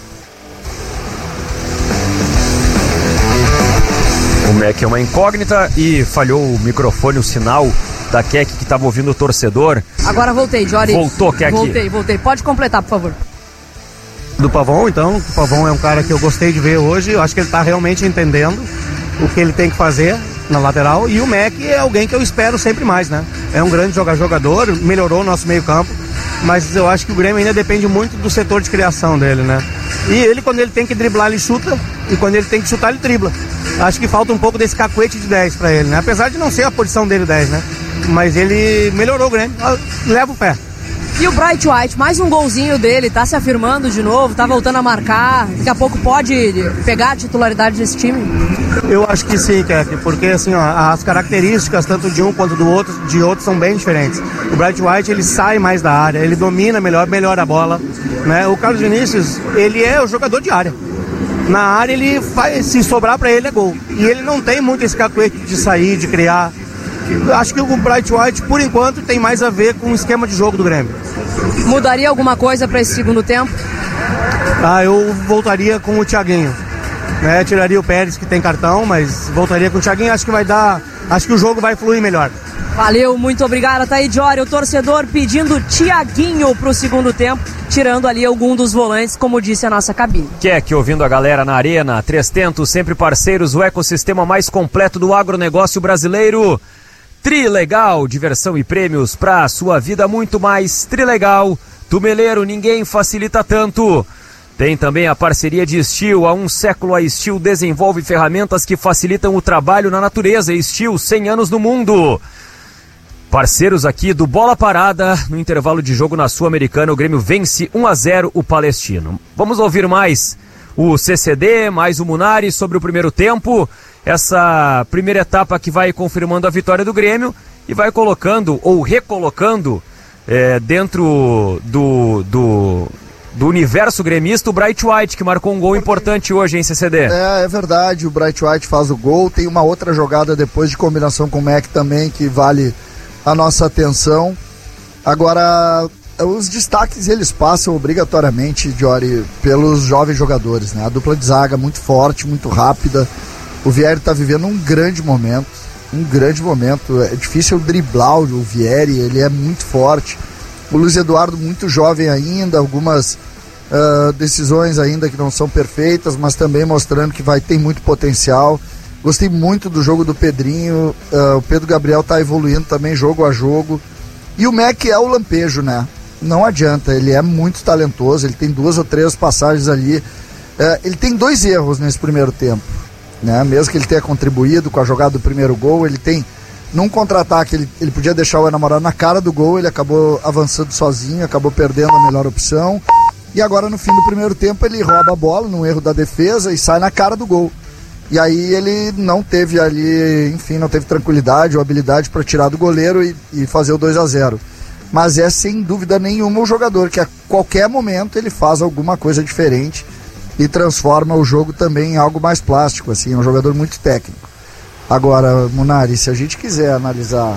O Mac é uma incógnita e falhou o microfone, o sinal da Keck que estava ouvindo o torcedor. Agora voltei, Jory. Voltou, Keck. Voltei, voltei. Pode completar, por favor. Do Pavão, então, o Pavão é um cara que eu gostei de ver hoje. Eu acho que ele está realmente entendendo o que ele tem que fazer na lateral. E o Mac é alguém que eu espero sempre mais, né? É um grande jogador, melhorou o nosso meio campo. Mas eu acho que o Grêmio ainda depende muito do setor de criação dele, né? E ele, quando ele tem que driblar, ele chuta. E quando ele tem que chutar, ele dribla. Acho que falta um pouco desse cacuete de dez pra ele, né? Apesar de não ser a posição dele dez, né? Mas ele melhorou o Grêmio. Leva o pé. E o Bright White, mais um golzinho dele, tá se afirmando de novo, tá voltando a marcar. Daqui a pouco pode pegar a titularidade desse time? Eu acho que sim, Keck, porque assim, ó, as características tanto de um quanto do outro, de outro são bem diferentes. O Bright White, ele sai mais da área, ele domina melhor, melhora a bola, né? O Carlos Vinícius, ele é o jogador de área. Na área ele faz, se sobrar pra ele é gol. E ele não tem muito esse cacuete de sair, de criar. Eu acho que o Bright White, por enquanto, tem mais a ver com o esquema de jogo do Grêmio. Mudaria alguma coisa para esse segundo tempo? Ah, eu voltaria com o Thiaguinho. Né? Tiraria o Pérez, que tem cartão, mas voltaria com o Thiaguinho. Acho que vai dar. Acho que o jogo vai fluir melhor. Valeu, muito obrigado. Tá aí, Jory, o torcedor pedindo Thiaguinho pro segundo tempo, tirando ali algum dos volantes, como disse a nossa cabine. Keck, ouvindo a galera na Arena. Três Tentos, sempre parceiros, o ecossistema mais completo do agronegócio brasileiro. Trilegal, diversão e prêmios pra sua vida muito mais. Trilegal, Tumeleiro, ninguém facilita tanto. Tem também a parceria de Steel. Há um século a Steel desenvolve ferramentas que facilitam o trabalho na natureza. Steel, cem anos no mundo. Parceiros aqui do Bola Parada. No intervalo de jogo na Sul-Americana, o Grêmio vence um a zero o Palestino. Vamos ouvir mais o C C D, mais o Munari sobre o primeiro tempo. Essa primeira etapa que vai confirmando a vitória do Grêmio e vai colocando ou recolocando é, dentro do, do, do universo gremista o Bright White, que marcou um gol importante hoje, hein, C C D? É, é verdade, o Bright White faz o gol. Tem uma outra jogada depois de combinação com o Mac também que vale a nossa atenção. Agora, os destaques eles passam obrigatoriamente, Jory, pelos jovens jogadores, né? A dupla de zaga muito forte, muito rápida. O Vieri está vivendo um grande momento, um grande momento. É difícil driblar o Vieri, ele é muito forte. O Luiz Eduardo muito jovem ainda, algumas uh, decisões ainda que não são perfeitas, mas também mostrando que vai ter muito potencial. Gostei muito do jogo do Pedrinho, uh, o Pedro Gabriel está evoluindo também jogo a jogo. E o Mac é o lampejo, né? Não adianta, ele é muito talentoso, ele tem duas ou três passagens ali. Uh, ele tem dois erros nesse primeiro tempo. Né? Mesmo que ele tenha contribuído com a jogada do primeiro gol, ele tem, num contra-ataque, ele, ele podia deixar o enamorado na cara do gol, ele acabou avançando sozinho, acabou perdendo a melhor opção, e agora no fim do primeiro tempo ele rouba a bola, num erro da defesa, e sai na cara do gol. E aí ele não teve ali, enfim, não teve tranquilidade ou habilidade para tirar do goleiro e, e fazer o dois a zero. Mas é sem dúvida nenhuma o jogador que a qualquer momento ele faz alguma coisa diferente e transforma o jogo também em algo mais plástico, assim, é um jogador muito técnico. Agora, Munari, se a gente quiser analisar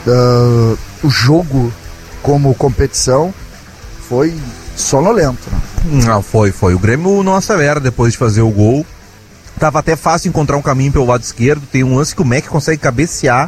uh, o jogo como competição, foi sonolento, né? Não, foi, foi. O Grêmio não acelera depois de fazer o gol. Tava até fácil encontrar um caminho pelo lado esquerdo. Tem um lance que o Mac consegue cabecear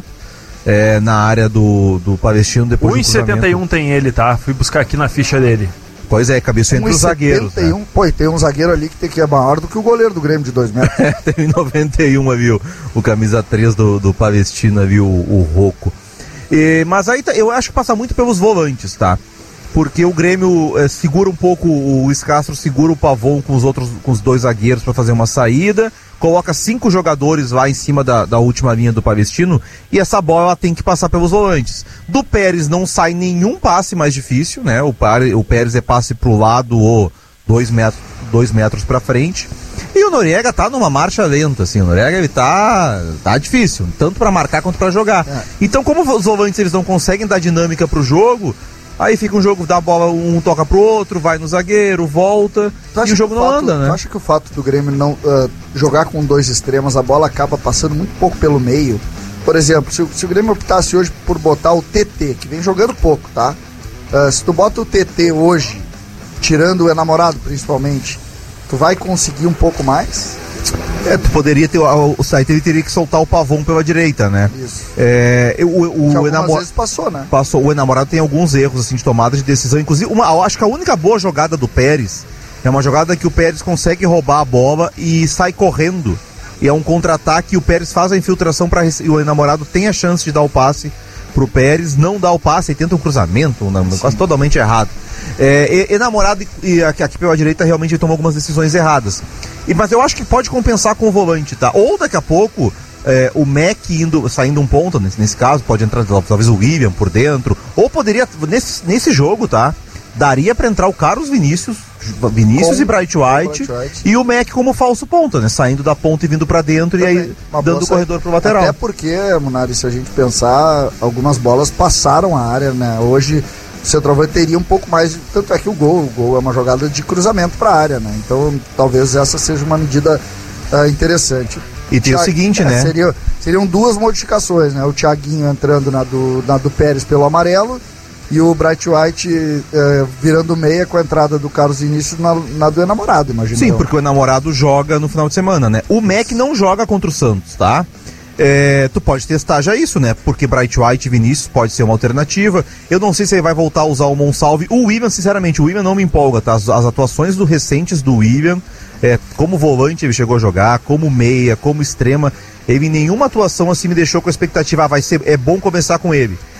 é, na área do, do Palestino depois um e setenta e um tem ele, tá? Fui buscar aqui na ficha dele. Pois é, cabeçou entre os zagueiros. Né? Pô, e tem um zagueiro ali que, tem, que é maior do que o goleiro do Grêmio de dois metros. É, tem noventa e um, viu? O camisa três do, do Palestina, viu? O, o Rocco. E, mas aí eu acho que passa muito pelos volantes, tá? Porque o Grêmio é, segura um pouco, o Luiz Castro segura o Pavon com os outros, com os dois zagueiros para fazer uma saída, coloca cinco jogadores lá em cima da, da última linha do Palestino e essa bola ela tem que passar pelos volantes. Do Pérez não sai nenhum passe mais difícil, né? O, o Pérez é passe pro lado ou dois metros, dois metros para frente. E o Noriega tá numa marcha lenta, assim, o Noriega ele tá, tá difícil, tanto para marcar quanto para jogar. É. Então, como os volantes eles não conseguem dar dinâmica pro jogo, aí fica um jogo, dá a bola, um toca pro outro, vai no zagueiro, volta, e o jogo não fato, anda, né? Tu acha que o fato do Grêmio não uh, jogar com dois extremos, a bola acaba passando muito pouco pelo meio? Por exemplo, se, se o Grêmio optasse hoje por botar o T T, que vem jogando pouco, tá? Uh, se tu bota o T T hoje, tirando o enamorado principalmente, tu vai conseguir um pouco mais? É, tu poderia ter, o site ele teria que soltar o Pavon pela direita, né? Isso. É, o o, o enamorado passou, né? Passou. O enamorado tem alguns erros assim de tomada de decisão, inclusive uma, eu acho que a única boa jogada do Pérez é uma jogada que o Pérez consegue roubar a bola e sai correndo. E é um contra-ataque e o Pérez faz a infiltração para e o enamorado tem a chance de dar o passe pro Pérez, não dá o passe e tenta um cruzamento, um negócio totalmente errado. É, enamorado e, e aqui, aqui pela direita realmente ele tomou algumas decisões erradas. E, mas eu acho que pode compensar com o volante, tá? Ou daqui a pouco é, o Mac indo, saindo um ponto, nesse, nesse caso, pode entrar talvez o William por dentro. Ou poderia, nesse, nesse jogo, tá? Daria pra entrar o Carlos Vinícius, Vinícius com, e Bright White, Bright White e o Mac como falso ponta, né? Saindo da ponta e vindo pra dentro. Também, e aí dando o corredor pro lateral. Até porque, Munari, se a gente pensar, algumas bolas passaram a área, né? Hoje o centroavante teria um pouco mais de, tanto é que o gol, o gol é uma jogada de cruzamento para a área, né? Então talvez essa seja uma medida uh, interessante. E tem o, Thiago, o seguinte, é, né? Seria, seriam duas modificações, né? O Thiaguinho entrando na do, na do Pérez pelo amarelo e o Bright White uh, virando meia com a entrada do Carlos Vinícius na, na do enamorado, imagina. Sim, eu. Porque o enamorado joga no final de semana, né? O Mac não joga contra o Santos, tá? É, tu pode testar já isso, né? Porque Bright White e Vinícius pode ser uma alternativa. Eu não sei se ele vai voltar a usar o Monsalve. O William, sinceramente, o William não me empolga, tá? As, as atuações do recentes do William, é, como volante ele chegou a jogar, como meia, como extrema, ele em nenhuma atuação assim me deixou com a expectativa, ah, vai ser, é bom começar com ele.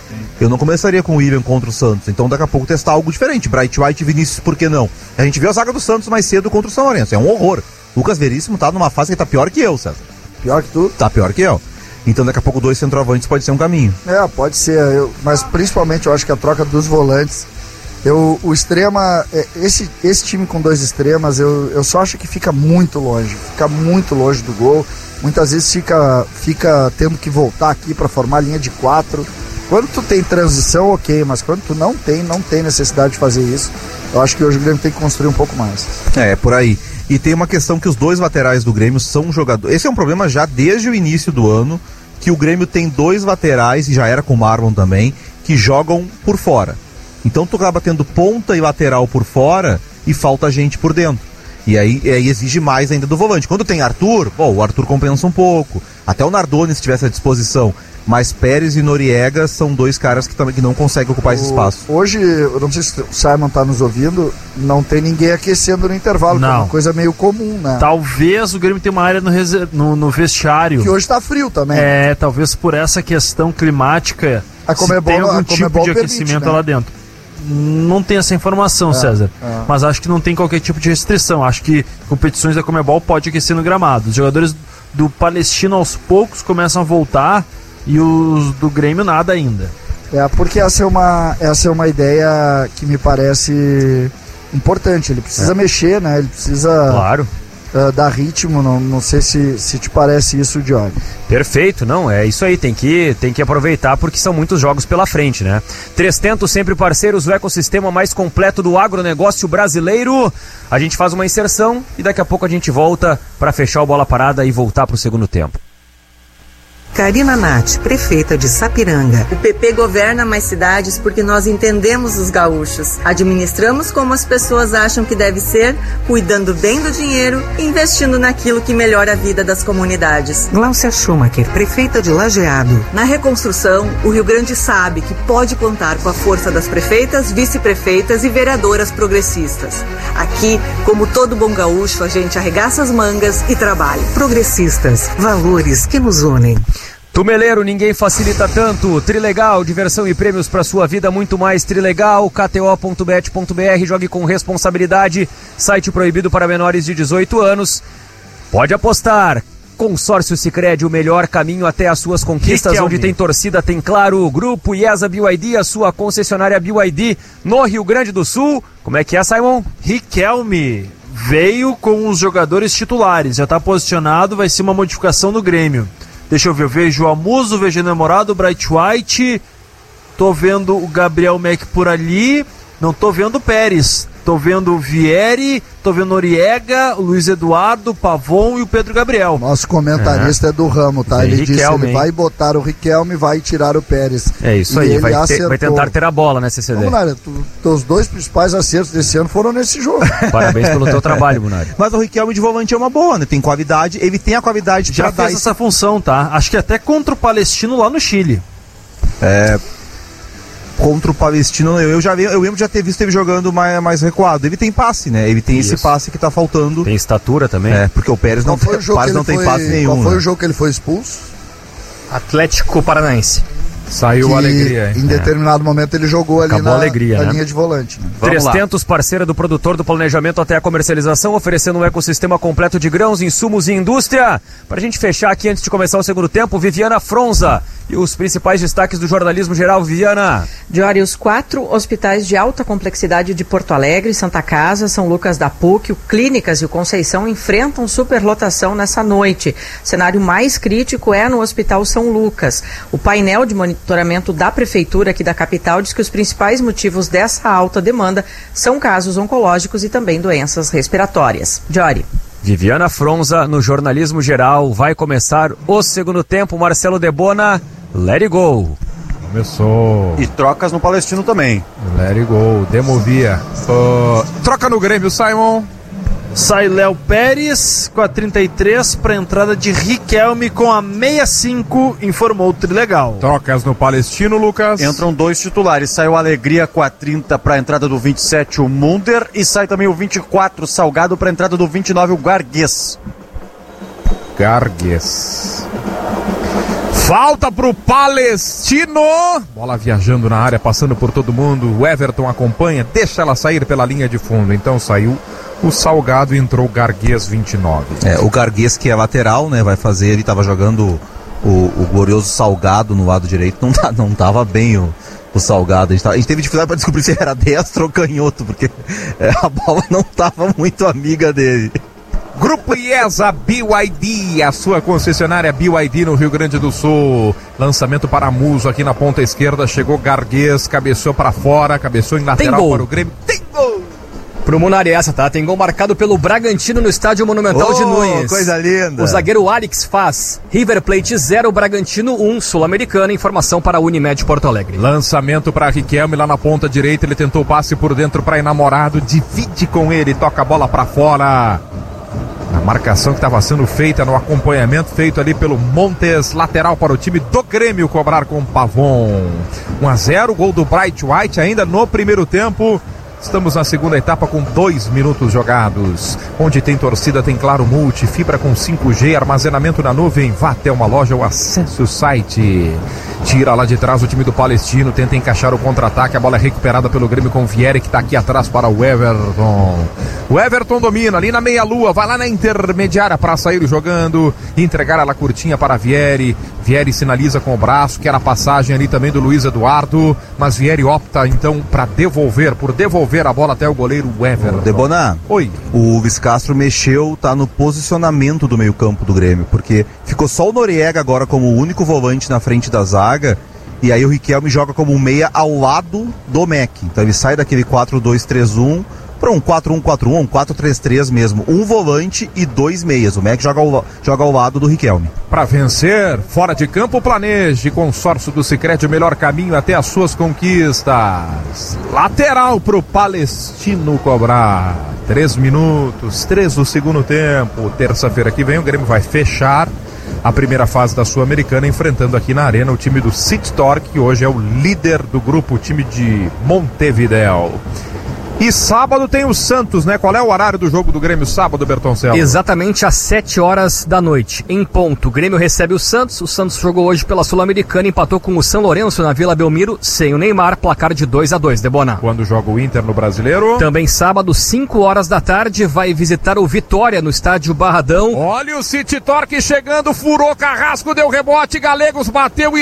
Eu não começaria com o William contra o Santos, então daqui a pouco testar algo diferente. Bright White e Vinícius, por que não? A gente viu a zaga do Santos mais cedo contra o São Lourenço, é um horror. Lucas Veríssimo tá numa fase que tá pior que eu, César. Pior que tu? Tá pior que eu. Então daqui a pouco dois centroavantes pode ser um caminho. É, pode ser, eu, mas principalmente eu acho que a troca dos volantes, eu, o extrema, esse, esse time com dois extremas, eu, eu só acho que fica muito longe, fica muito longe do gol, muitas vezes fica, fica tendo que voltar aqui para formar linha de quatro. Quando tu tem transição, ok, mas quando tu não tem, não tem necessidade de fazer isso. Eu acho que hoje o Grêmio tem que construir um pouco mais. É, por aí. E tem uma questão que os dois laterais do Grêmio são jogadores. Esse é um problema já desde o início do ano, que o Grêmio tem dois laterais, e já era com o Marlon também, que jogam por fora. Então tu acaba tendo ponta e lateral por fora e falta gente por dentro. E aí, aí exige mais ainda do volante. Quando tem Arthur, bom, o Arthur compensa um pouco. Até o Nardoni, se tivesse à disposição. Mas Pérez e Noriega são dois caras que, também, que não conseguem ocupar o, esse espaço. Hoje, eu não sei se o Simon tá nos ouvindo, não tem ninguém aquecendo no intervalo, não. Que é uma coisa meio comum, né? Talvez o Grêmio tenha uma área no, no, no vestiário. Que hoje tá frio também. É, talvez por essa questão climática, a Comebol, tem algum a tipo Comebol de permite, aquecimento né? lá dentro. Não tem essa informação, é, César. É. Mas acho que não tem qualquer tipo de restrição. Acho que competições da Comebol pode aquecer no gramado. Os jogadores do Palestino aos poucos começam a voltar e os do Grêmio nada ainda. É, porque essa é uma, essa é uma ideia que me parece importante. Ele precisa é. mexer, né? Ele precisa claro. uh, dar ritmo. Não, não sei se, se te parece isso, Johnny. Perfeito, não, é isso aí, tem que, tem que aproveitar porque são muitos jogos pela frente, né? Trezentos sempre parceiros, o ecossistema mais completo do agronegócio brasileiro. A gente faz uma inserção e daqui a pouco a gente volta para fechar o Bola Parada e voltar para o segundo tempo. Karina Nath, prefeita de Sapiranga. O P P governa mais cidades porque nós entendemos os gaúchos. Administramos como as pessoas acham que deve ser, cuidando bem do dinheiro e investindo naquilo que melhora a vida das comunidades. Gláucia Schumacher, prefeita de Lajeado. Na reconstrução, o Rio Grande sabe que pode contar com a força das prefeitas, vice-prefeitas e vereadoras progressistas. Aqui, como todo bom gaúcho, a gente arregaça as mangas e trabalha. Progressistas, valores que nos unem. Tumeleiro, ninguém facilita tanto. Trilegal, diversão e prêmios para sua vida, muito mais Trilegal. K T O ponto bet ponto b r, jogue com responsabilidade. Site proibido para menores de dezoito anos. Pode apostar. Consórcio Sicredi, o melhor caminho até as suas conquistas. Riquelme. Onde tem torcida, tem claro. Grupo IESA B Y D, a sua concessionária B Y D no Rio Grande do Sul. Como é que é, Simon? Riquelme veio com os jogadores titulares. Já está posicionado, vai ser uma modificação do Grêmio. Deixa eu ver, eu vejo o Amuso, vejo o namorado, o Bright White, tô vendo o Gabriel Mack por ali, não tô vendo o Pérez, tô vendo o Vieri, tô vendo o Noriega, o Luiz Eduardo, o Pavon e o Pedro Gabriel. Nosso comentarista é, é do ramo, tá? Ele Riquelme, disse que ele vai botar o Riquelme e vai tirar o Pérez. É isso e aí, vai, ter, vai tentar ter a bola, né, C C D? Vamos lá, tu, teus dois principais acertos desse ano foram nesse jogo. Parabéns pelo teu trabalho, Munari. Mas o Riquelme de volante é uma boa, né? Tem qualidade, ele tem a qualidade já fez essa esse... função, tá? Acho que até contra o Palestino lá no Chile. É... Contra o Palestino, eu, eu já eu lembro de já ter visto ele jogando mais, mais recuado. Ele tem passe, né? Ele tem Isso. esse passe que tá faltando. Tem estatura também. É, porque o Pérez não, o Pérez não tem foi, passe nenhum. Qual foi né? o jogo que ele foi expulso? Atlético Paranaense. Saiu a alegria, hein? Em determinado é. momento ele jogou ali Acabou na, alegria, na né? linha de volante. Né? trezentos, parceira do produtor do planejamento até a comercialização, oferecendo um ecossistema completo de grãos, insumos e indústria. Pra gente fechar aqui antes de começar o segundo tempo, Viviana Fronza. E os principais destaques do jornalismo geral, Viviana. Diori, os quatro hospitais de alta complexidade de Porto Alegre, Santa Casa, São Lucas da P U C, o Clínicas e o Conceição enfrentam superlotação nessa noite. O cenário mais crítico é no Hospital São Lucas. O painel de monitoramento da Prefeitura aqui da capital diz que os principais motivos dessa alta demanda são casos oncológicos e também doenças respiratórias. Diori. Viviana Fronza no jornalismo geral. Vai começar o segundo tempo. Marcelo Debona, let it go. Começou. E trocas no Palestino também. Let it go, Demovia. Uh, troca no Grêmio, Simon. Sai Léo Pérez com a trinta e três para a entrada de Riquelme com a sessenta e cinco, informou o Trilegal. Trocas no Palestino, Lucas. Entram dois titulares. Sai o Alegria com a trinta para a entrada do vinte e sete, o Munder. E sai também o vinte e quatro, Salgado, para a entrada do vinte e nove, o Garguês. Garguês. Falta pro Palestino. Bola viajando na área, passando por todo mundo. O Everton acompanha, deixa ela sair pela linha de fundo. Então saiu o Salgado e entrou o Garguês vinte e nove. É, o Garguês, que é lateral, né? Vai fazer, ele tava jogando o, o glorioso Salgado no lado direito. Não, tá, não tava bem o, o Salgado. A gente, tava, a gente teve dificuldade para descobrir se era destro ou canhoto, porque é, a bola não tava muito amiga dele. Grupo IESA B Y D, a sua concessionária B Y D no Rio Grande do Sul. Lançamento para Muso aqui na ponta esquerda. Chegou Garguês, cabeceou para fora, cabeceou em lateral para o Grêmio. Tem gol! Pro Munari essa, tá? Tem gol marcado pelo Bragantino no Estádio Monumental oh, de Nunes. Coisa linda. O zagueiro Alex faz. River Plate zero, Bragantino um, Sul-Americana. Informação para a Unimed Porto Alegre. Lançamento para Riquelme lá na ponta direita. Ele tentou o passe por dentro para Enamorado. Divide com ele, toca a bola para fora. A marcação que estava sendo feita no acompanhamento feito ali pelo Montes, lateral para o time do Grêmio cobrar com o Pavon. um a zero, gol do Bright White ainda no primeiro tempo. Estamos na segunda etapa com dois minutos jogados. Onde tem torcida tem Claro Multi, fibra com cinco G, armazenamento na nuvem. Vá até uma loja ou acesse o site. Tira lá de trás o time do Palestino, tenta encaixar o contra-ataque. A bola é recuperada pelo Grêmio com o Vieri, que está aqui atrás para o Everton. O Everton domina ali na meia-lua, vai lá na intermediária para sair jogando, entregar ela curtinha para Vieri. Vieri sinaliza com o braço, que era a passagem ali também do Luiz Eduardo, mas Vieri opta então para devolver, por devolver a bola até o goleiro Everton. Debonar. Oi. O Luiz Castro mexeu, tá no posicionamento do meio-campo do Grêmio, porque ficou só o Noriega agora como o único volante na frente da zaga, e aí o Riquelme joga como um meia ao lado do M E C. Então ele sai daquele quatro dois três um para um quatro um quatro um, um quatro três três mesmo. Um volante e dois meias. O M E C joga ao, joga ao lado do Riquelme. Para vencer, fora de campo, planeje. Consórcio do Sicredi, o melhor caminho até as suas conquistas. Lateral pro Palestino cobrar. Três minutos, três do segundo tempo. Terça-feira que vem o Grêmio vai fechar a primeira fase da Sul-Americana, enfrentando aqui na Arena o time do City Torque, que hoje é o líder do grupo, o time de Montevidéu. E sábado tem o Santos, né? Qual é o horário do jogo do Grêmio sábado, Bertoncello? Exatamente às sete horas da noite, em ponto. O Grêmio recebe o Santos. O Santos jogou hoje pela Sul-Americana, empatou com o São Lourenço na Vila Belmiro, sem o Neymar, placar de dois a dois, Debona. Quando joga o Inter no Brasileiro? Também sábado, cinco horas da tarde, vai visitar o Vitória no estádio Barradão. Olha o City Torque chegando, furou Carrasco, deu rebote, Galegos bateu e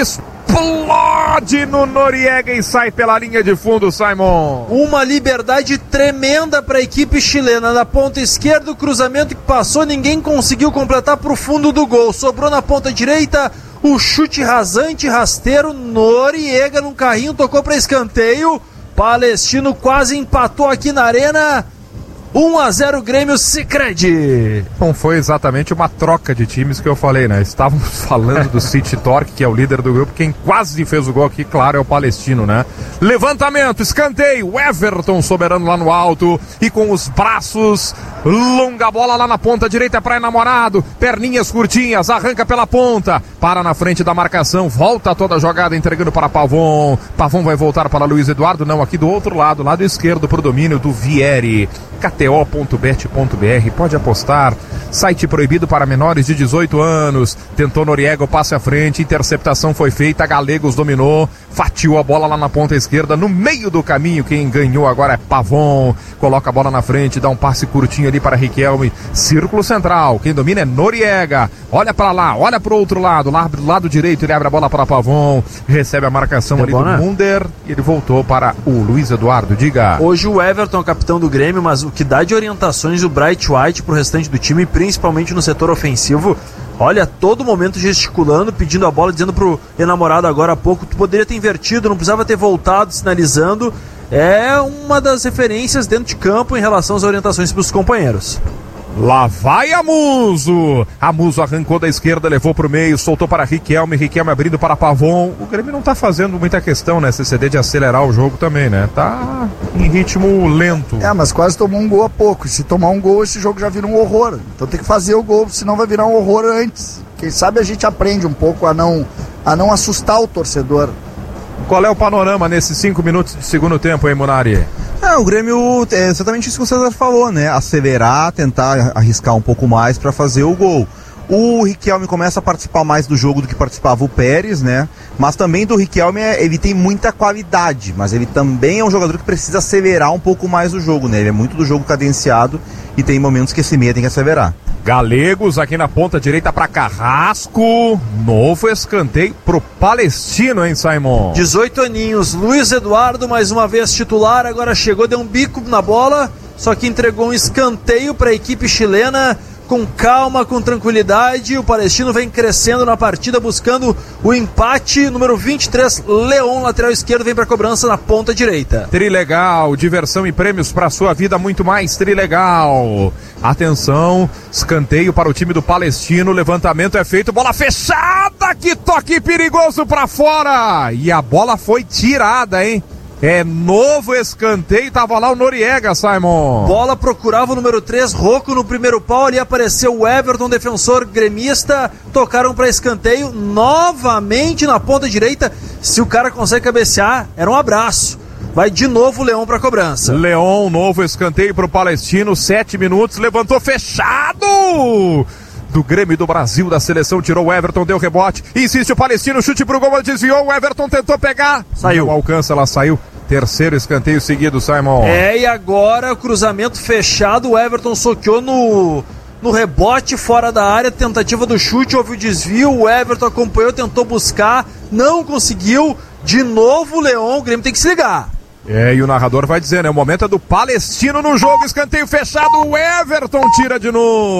explode no Noriega e sai pela linha de fundo, Simon. Uma liberdade tremenda para a equipe chilena. Na ponta esquerda, o cruzamento que passou, ninguém conseguiu completar para o fundo do gol. Sobrou na ponta direita o chute rasante, rasteiro. Noriega num carrinho, tocou para escanteio. Palestino quase empatou aqui na Arena. um a zero Grêmio Sicredi. Não foi exatamente uma troca de times que eu falei, né? Estávamos falando do City Torque, que é o líder do grupo. Quem quase fez o gol aqui, claro, é o Palestino, né? Levantamento, escanteio, Everton soberano lá no alto e com os braços, longa bola lá na ponta direita para Enamorado, perninhas curtinhas, arranca pela ponta, para na frente da marcação, volta toda a jogada entregando para Pavon. Pavon vai voltar para Luiz Eduardo, não, aqui do outro lado, lado esquerdo para o domínio do Vieri. K T O ponto bet ponto B R, pode apostar, site proibido para menores de dezoito anos. Tentou Noriega, o passe à frente, interceptação foi feita, Galegos dominou, fatiou a bola lá na ponta esquerda, no meio do caminho. Quem ganhou agora é Pavon, coloca a bola na frente, dá um passe curtinho ali para Riquelme, círculo central, quem domina é Noriega, olha para lá, olha para o outro lado, lá do lado direito ele abre a bola para Pavon, recebe a marcação ali do Munder e ele voltou para o Luiz Eduardo. Diga. Hoje o Everton é o capitão do Grêmio, mas o que dá de orientações o Bright White pro restante do time, principalmente no setor ofensivo, olha, todo momento gesticulando, pedindo a bola, dizendo pro Enamorado agora há pouco, tu poderia ter invertido, não precisava ter voltado, sinalizando. É uma das referências dentro de campo em relação às orientações pros companheiros. Lá vai a Muso. A Muso arrancou da esquerda, levou pro meio, soltou para Riquelme, Riquelme abrindo para Pavon. O Grêmio não tá fazendo muita questão, né, C C D, de acelerar o jogo também, né? Tá em ritmo lento. É, mas quase tomou um gol há pouco. Se tomar um gol, esse jogo já vira um horror. Então tem que fazer o gol, senão vai virar um horror antes. Quem sabe a gente aprende um pouco a não, a não assustar o torcedor. Qual é o panorama nesses cinco minutos de segundo tempo, hein, Munari? É, o Grêmio, é exatamente isso que o César falou, né? Acelerar, tentar arriscar um pouco mais para fazer o gol. O Riquelme começa a participar mais do jogo do que participava o Pérez, né? Mas também do Riquelme, ele tem muita qualidade, mas ele também é um jogador que precisa acelerar um pouco mais o jogo, né? Ele é muito do jogo cadenciado e tem momentos que esse meia tem que acelerar. Galegos aqui na ponta direita para Carrasco. Novo escanteio pro Palestino, hein, Simon? dezoito aninhos. Luiz Eduardo, mais uma vez titular. Agora chegou, deu um bico na bola. Só que entregou um escanteio para a equipe chilena. Com calma, com tranquilidade. O Palestino vem crescendo na partida, buscando o empate. Número vinte e três, Leon, lateral esquerdo, vem para a cobrança na ponta direita. Trilegal, diversão e prêmios para sua vida, muito mais Trilegal. Atenção, escanteio para o time do Palestino, levantamento é feito, bola fechada, que toque perigoso para fora. E a bola foi tirada, hein? É novo escanteio, tava lá o Noriega, Simon. Bola procurava o número três, Rocco no primeiro pau, ali apareceu o Everton, defensor gremista, tocaram para escanteio, novamente na ponta direita. Se o cara consegue cabecear, era um abraço. Vai de novo o Leão para cobrança. Leão, novo escanteio pro Palestino, sete minutos, levantou fechado! Do Grêmio do Brasil, da seleção, tirou o Everton, deu rebote, insiste o Palestino, chute pro gol, desviou, o Everton tentou pegar, saiu, não alcança, ela saiu, terceiro escanteio seguido, Simon. É, e agora o cruzamento fechado, o Everton soqueou no, no rebote fora da área, tentativa do chute, houve o desvio, o Everton acompanhou, tentou buscar, não conseguiu, de novo o Leão, o Grêmio tem que se ligar. É, e o narrador vai dizer, né, o momento é do Palestino no jogo, escanteio fechado, o Everton tira de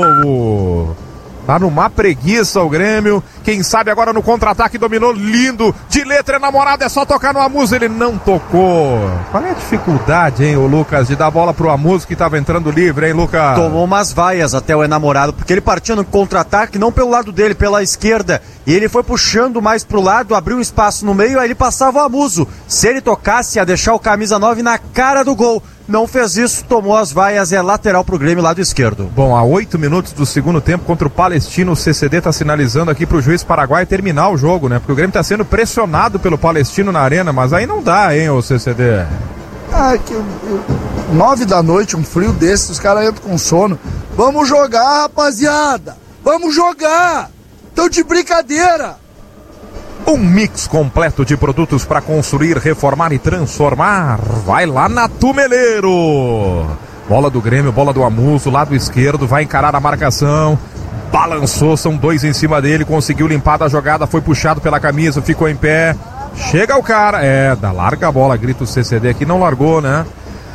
novo. Tá numa preguiça o Grêmio. Quem sabe agora no contra-ataque dominou lindo. De letra enamorado, é só tocar no Amuso. Ele não tocou. Qual é a dificuldade, hein, o Lucas, de dar a bola pro Amuso que tava entrando livre, hein, Lucas? Tomou umas vaias até o enamorado, porque ele partia no contra-ataque, não pelo lado dele, pela esquerda. E ele foi puxando mais pro lado, abriu um espaço no meio, aí ele passava o Amuso. Se ele tocasse, ia deixar o camisa nove na cara do gol. Não fez isso, tomou as vaias, é lateral pro Grêmio, lado esquerdo. Bom, a oito minutos do segundo tempo contra o Palestino, o C C D tá sinalizando aqui pro juiz paraguaio terminar o jogo, né? Porque o Grêmio tá sendo pressionado pelo Palestino na arena, mas aí não dá, hein, o C C D. Ah, que nove da noite, um frio desse, os caras entram com sono. Vamos jogar, rapaziada! Vamos jogar! Tão de brincadeira! Um mix completo de produtos para construir, reformar e transformar. Vai lá na Tumeleiro. Bola do Grêmio, bola do Amuso, lado esquerdo, vai encarar a marcação. Balançou, são dois em cima dele, conseguiu limpar da jogada, foi puxado pela camisa, ficou em pé. Chega o cara, é, dá larga a bola, grita o C C D aqui, não largou, né?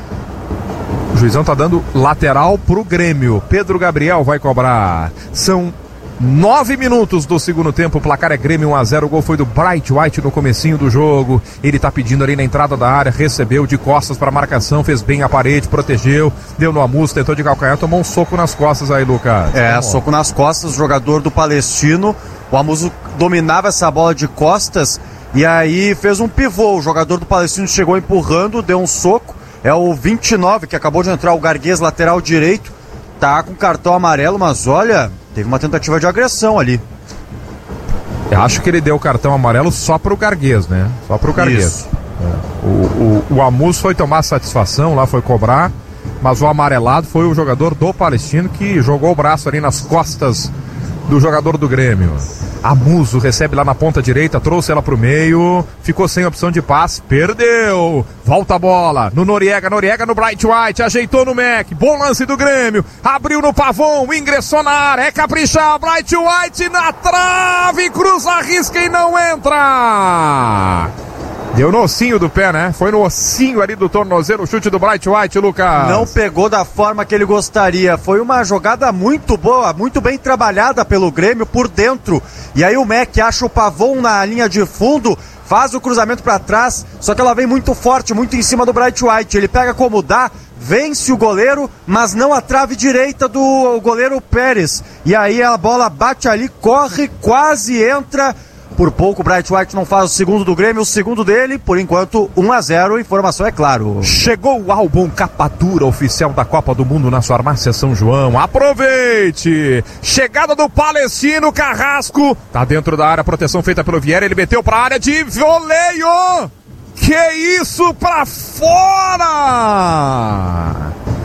O juizão tá dando lateral pro Grêmio. Pedro Gabriel vai cobrar. São Nove minutos do segundo tempo, o placar é Grêmio um a zero, o gol foi do Bright White no comecinho do jogo, ele tá pedindo ali na entrada da área, recebeu de costas para marcação, fez bem a parede, protegeu, deu no Amuso, tentou de calcanhar, tomou um soco nas costas aí, Lucas. É, Vamos. soco nas costas, o jogador do Palestino, o Amuso dominava essa bola de costas e aí fez um pivô, o jogador do Palestino chegou empurrando, deu um soco, é o vinte e nove que acabou de entrar, o Garguês, lateral direito, tá com cartão amarelo, mas olha... Teve uma tentativa de agressão ali. Eu acho que ele deu o cartão amarelo só pro Garguês, né? Só pro Garguês. É. O, o, o Amuso foi tomar satisfação, lá foi cobrar, mas o amarelado foi o jogador do Palestino que jogou o braço ali nas costas do jogador do Grêmio. Amuso recebe lá na ponta direita, trouxe ela pro meio, ficou sem opção de passe, perdeu, volta a bola, no Noriega, Noriega no Bright White, ajeitou no Mac, bom lance do Grêmio, abriu no Pavon, ingressou na área, é caprichar, Bright White na trave, cruza a risca e não entra! Deu no ossinho do pé, né? Foi no ossinho ali do tornozelo, o chute do Bright White, Lucas. Não pegou da forma que ele gostaria. Foi uma jogada muito boa, muito bem trabalhada pelo Grêmio por dentro. E aí o Mac acha o Pavon na linha de fundo, faz o cruzamento para trás, só que ela vem muito forte, muito em cima do Bright White. Ele pega como dá, vence o goleiro, mas não a trave direita do goleiro Pérez. E aí a bola bate ali, corre, quase entra. Por pouco o Bright White não faz o segundo do Grêmio, o segundo dele, por enquanto um a zero, informação é claro. Chegou o álbum capa dura oficial da Copa do Mundo na farmácia São João, aproveite! Chegada do Palestino, Carrasco, tá dentro da área, proteção feita pelo Vieira, ele meteu pra área de voleio! Que isso, pra fora!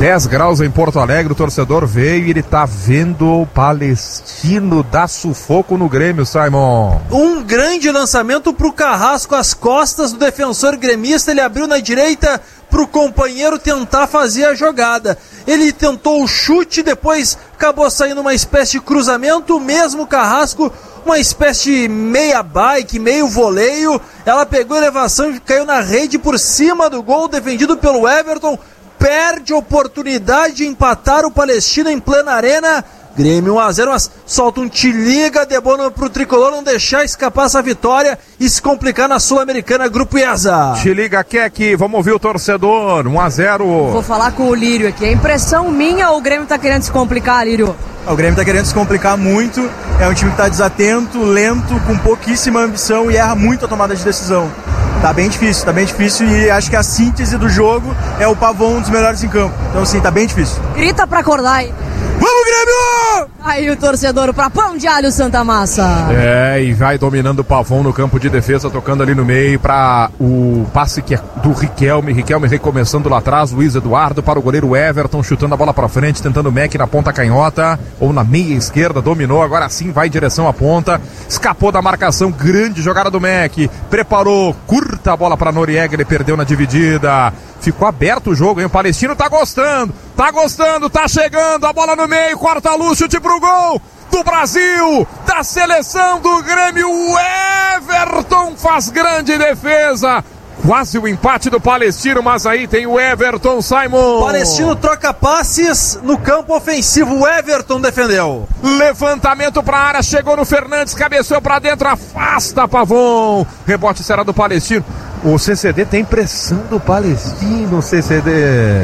dez graus em Porto Alegre, o torcedor veio e ele tá vendo o Palestino dar sufoco no Grêmio, Simon. Um grande lançamento pro Carrasco às costas do defensor gremista, ele abriu na direita pro companheiro tentar fazer a jogada. Ele tentou o chute, depois acabou saindo uma espécie de cruzamento, mesmo Carrasco, uma espécie de meia bike, meio voleio, ela pegou elevação e caiu na rede por cima do gol, defendido pelo Everton, perde a oportunidade de empatar o Palestino em plena arena. Grêmio um a zero, mas solta um te liga, Debono pro tricolor não deixar escapar essa vitória e se complicar na Sul-Americana, Grupo IESA. Te liga, Keck, vamos ouvir o torcedor, um a zero. Vou falar com o Lírio aqui, a impressão minha ou o Grêmio tá querendo se complicar, Lírio? O Grêmio tá querendo se complicar muito, é um time que tá desatento, lento, com pouquíssima ambição e erra muito a tomada de decisão. Tá bem difícil, tá bem difícil e acho que a síntese do jogo é o Pavon um dos melhores em campo. Então assim, tá bem difícil. Grita pra acordar aí. Vamos, Grêmio! Aí o torcedor pra Pão de Alho Santa Massa. É, e vai dominando o Pavon no campo de defesa, tocando ali no meio para o passe que é do Riquelme. Riquelme recomeçando lá atrás, Luiz Eduardo para o goleiro Everton, chutando a bola pra frente, tentando o Mac na ponta canhota, ou na meia esquerda, dominou, agora sim vai em direção à ponta, escapou da marcação, grande jogada do Mac, preparou, curta a bola para Noriega, ele perdeu na dividida. Ficou aberto o jogo, hein? O Palestino tá gostando, tá gostando, tá chegando, a bola no meio, corta a luz, chute pro gol do Brasil, da seleção do Grêmio, o Everton faz grande defesa. Quase o empate do Palestino, mas aí tem o Everton, Simon. Palestino troca passes no campo ofensivo, o Everton defendeu. Levantamento pra área, chegou no Fernandes, cabeceou pra dentro, afasta Pavon. Rebote será do Palestino. O C C D tem pressão do Palestino, o C C D.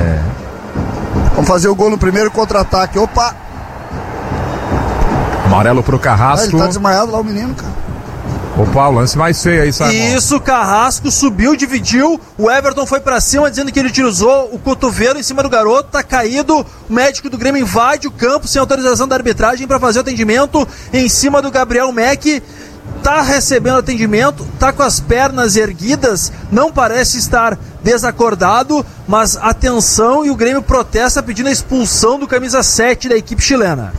Vamos fazer o gol no primeiro contra-ataque. Opa! Amarelo pro Carrasco. Ah, ele tá desmaiado lá o menino, cara. Opa, o lance mais feio aí, Simon. Isso, Carrasco subiu, dividiu, o Everton foi pra cima dizendo que ele utilizou o cotovelo em cima do garoto, tá caído, o médico do Grêmio invade o campo sem autorização da arbitragem pra fazer o atendimento em cima do Gabriel Mack. Tá recebendo atendimento, tá com as pernas erguidas, não parece estar desacordado, mas atenção, e o Grêmio protesta pedindo a expulsão do camisa sete da equipe chilena.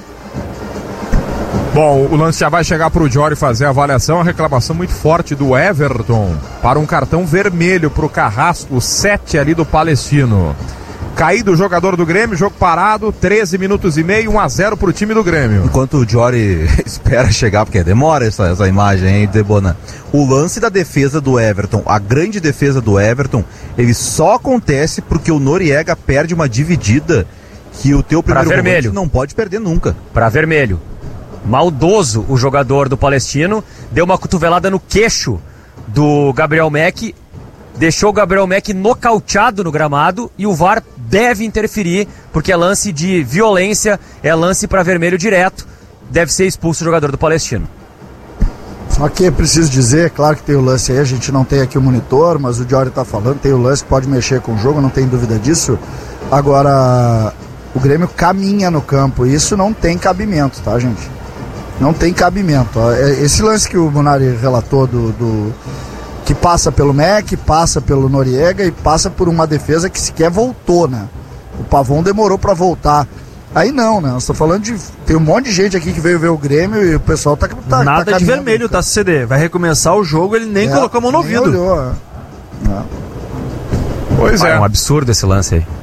Bom, o lance já vai chegar pro Jory fazer a avaliação, a reclamação muito forte do Everton para um cartão vermelho pro Carrasco, sete ali do Palestino. Caído o jogador do Grêmio, jogo parado, treze minutos e meio, um a zero pro time do Grêmio. Enquanto o Jory espera chegar, porque demora essa, essa imagem, hein, Debona? O lance da defesa do Everton, a grande defesa do Everton, ele só acontece porque o Noriega perde uma dividida que o teu primeiro vermelho não pode perder nunca. Para vermelho. Maldoso o jogador do Palestino, deu uma cotovelada no queixo do Gabriel Mack, deixou o Gabriel Mack nocauteado no gramado e o V A R deve interferir, porque é lance de violência, é lance para vermelho direto, deve ser expulso o jogador do Palestino. Só que é preciso dizer, claro que tem o lance aí, a gente não tem aqui o monitor, mas o Jory tá falando, tem o lance que pode mexer com o jogo, não tem dúvida disso. Agora, o Grêmio caminha no campo, e isso não tem cabimento, tá, gente? Não tem cabimento. Esse lance que o Munari relatou do... do que passa pelo Mack, passa pelo Noriega e passa por uma defesa que sequer voltou, né? O Pavon demorou pra voltar. Aí não, né? Nós estamos falando de... Tem um monte de gente aqui que veio ver o Grêmio e o pessoal tá... tá Nada tá de vermelho, tá, C D? Vai recomeçar o jogo, ele nem é, colocou a mão no ouvido. Olhou, é. É. Pois é. É um absurdo esse lance aí.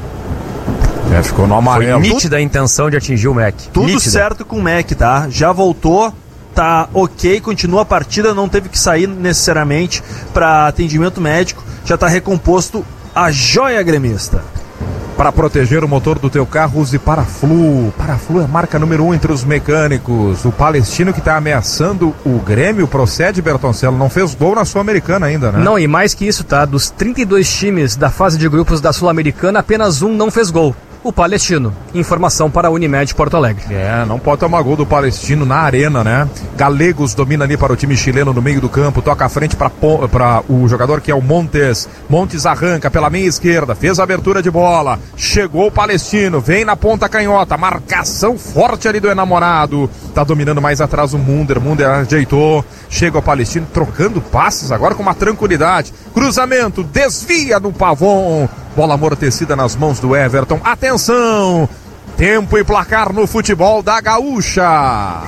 É, ficou no amarelo. Foi nítida a intenção de atingir o Mack. Tudo nítida. certo com o Mack, tá? Já voltou, tá ok, continua a partida, não teve que sair necessariamente para atendimento médico, já tá recomposto a joia gremista. Para proteger o motor do teu carro, use Paraflu. Paraflu é a marca número um entre os mecânicos. O Palestino que está ameaçando o Grêmio procede, Bertoncello. Não fez gol na Sul-Americana ainda, né? Não, e mais que isso, tá? Dos trinta e dois times da fase de grupos da Sul-Americana, apenas um não fez gol. O Palestino. Informação para a Unimed Porto Alegre. É, não pode tomar gol do Palestino na arena, né? Galegos domina ali para o time chileno no meio do campo, toca à frente para o jogador que é o Montes. Montes arranca pela meia esquerda, fez a abertura de bola, chegou o Palestino, vem na ponta canhota, marcação forte ali do enamorado. tá dominando mais atrás o Munder. Munder ajeitou, chega o Palestino, trocando passes agora com uma tranquilidade. Cruzamento, desvia do Pavon. Bola amortecida nas mãos do Everton. Atenção! Tempo e placar no futebol da Gaúcha.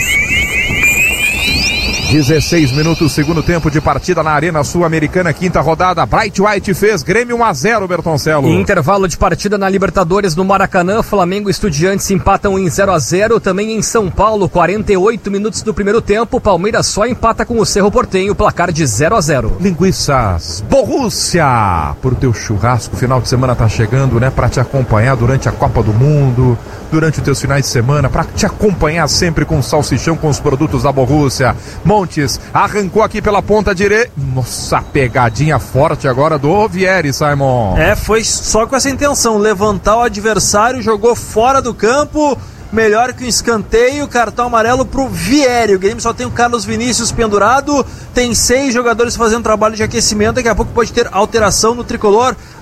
dezesseis minutos, segundo tempo de partida na Arena Sul-Americana, quinta rodada. Bright White fez, Grêmio um a zero, Bertoncello. Intervalo de partida na Libertadores no Maracanã, Flamengo e Estudiantes empatam em zero a zero. Também em São Paulo, quarenta e oito minutos do primeiro tempo, Palmeiras só empata com o Cerro Porteño, placar de zero a zero. Linguiças Borrússia, por teu churrasco, final de semana tá chegando, né, pra te acompanhar durante a Copa do Mundo, durante os teus finais de semana, pra te acompanhar sempre com salsichão, com os produtos da Borrússia. Montes arrancou aqui pela ponta direita. Nossa, pegadinha forte agora do Vieri, Simon. É, foi só com essa intenção, levantar o adversário, jogou fora do campo, melhor que um escanteio, cartão amarelo pro Vieri. O Grêmio só tem o Carlos Vinícius pendurado, tem seis jogadores fazendo trabalho de aquecimento, daqui a pouco pode ter alteração no tricolor.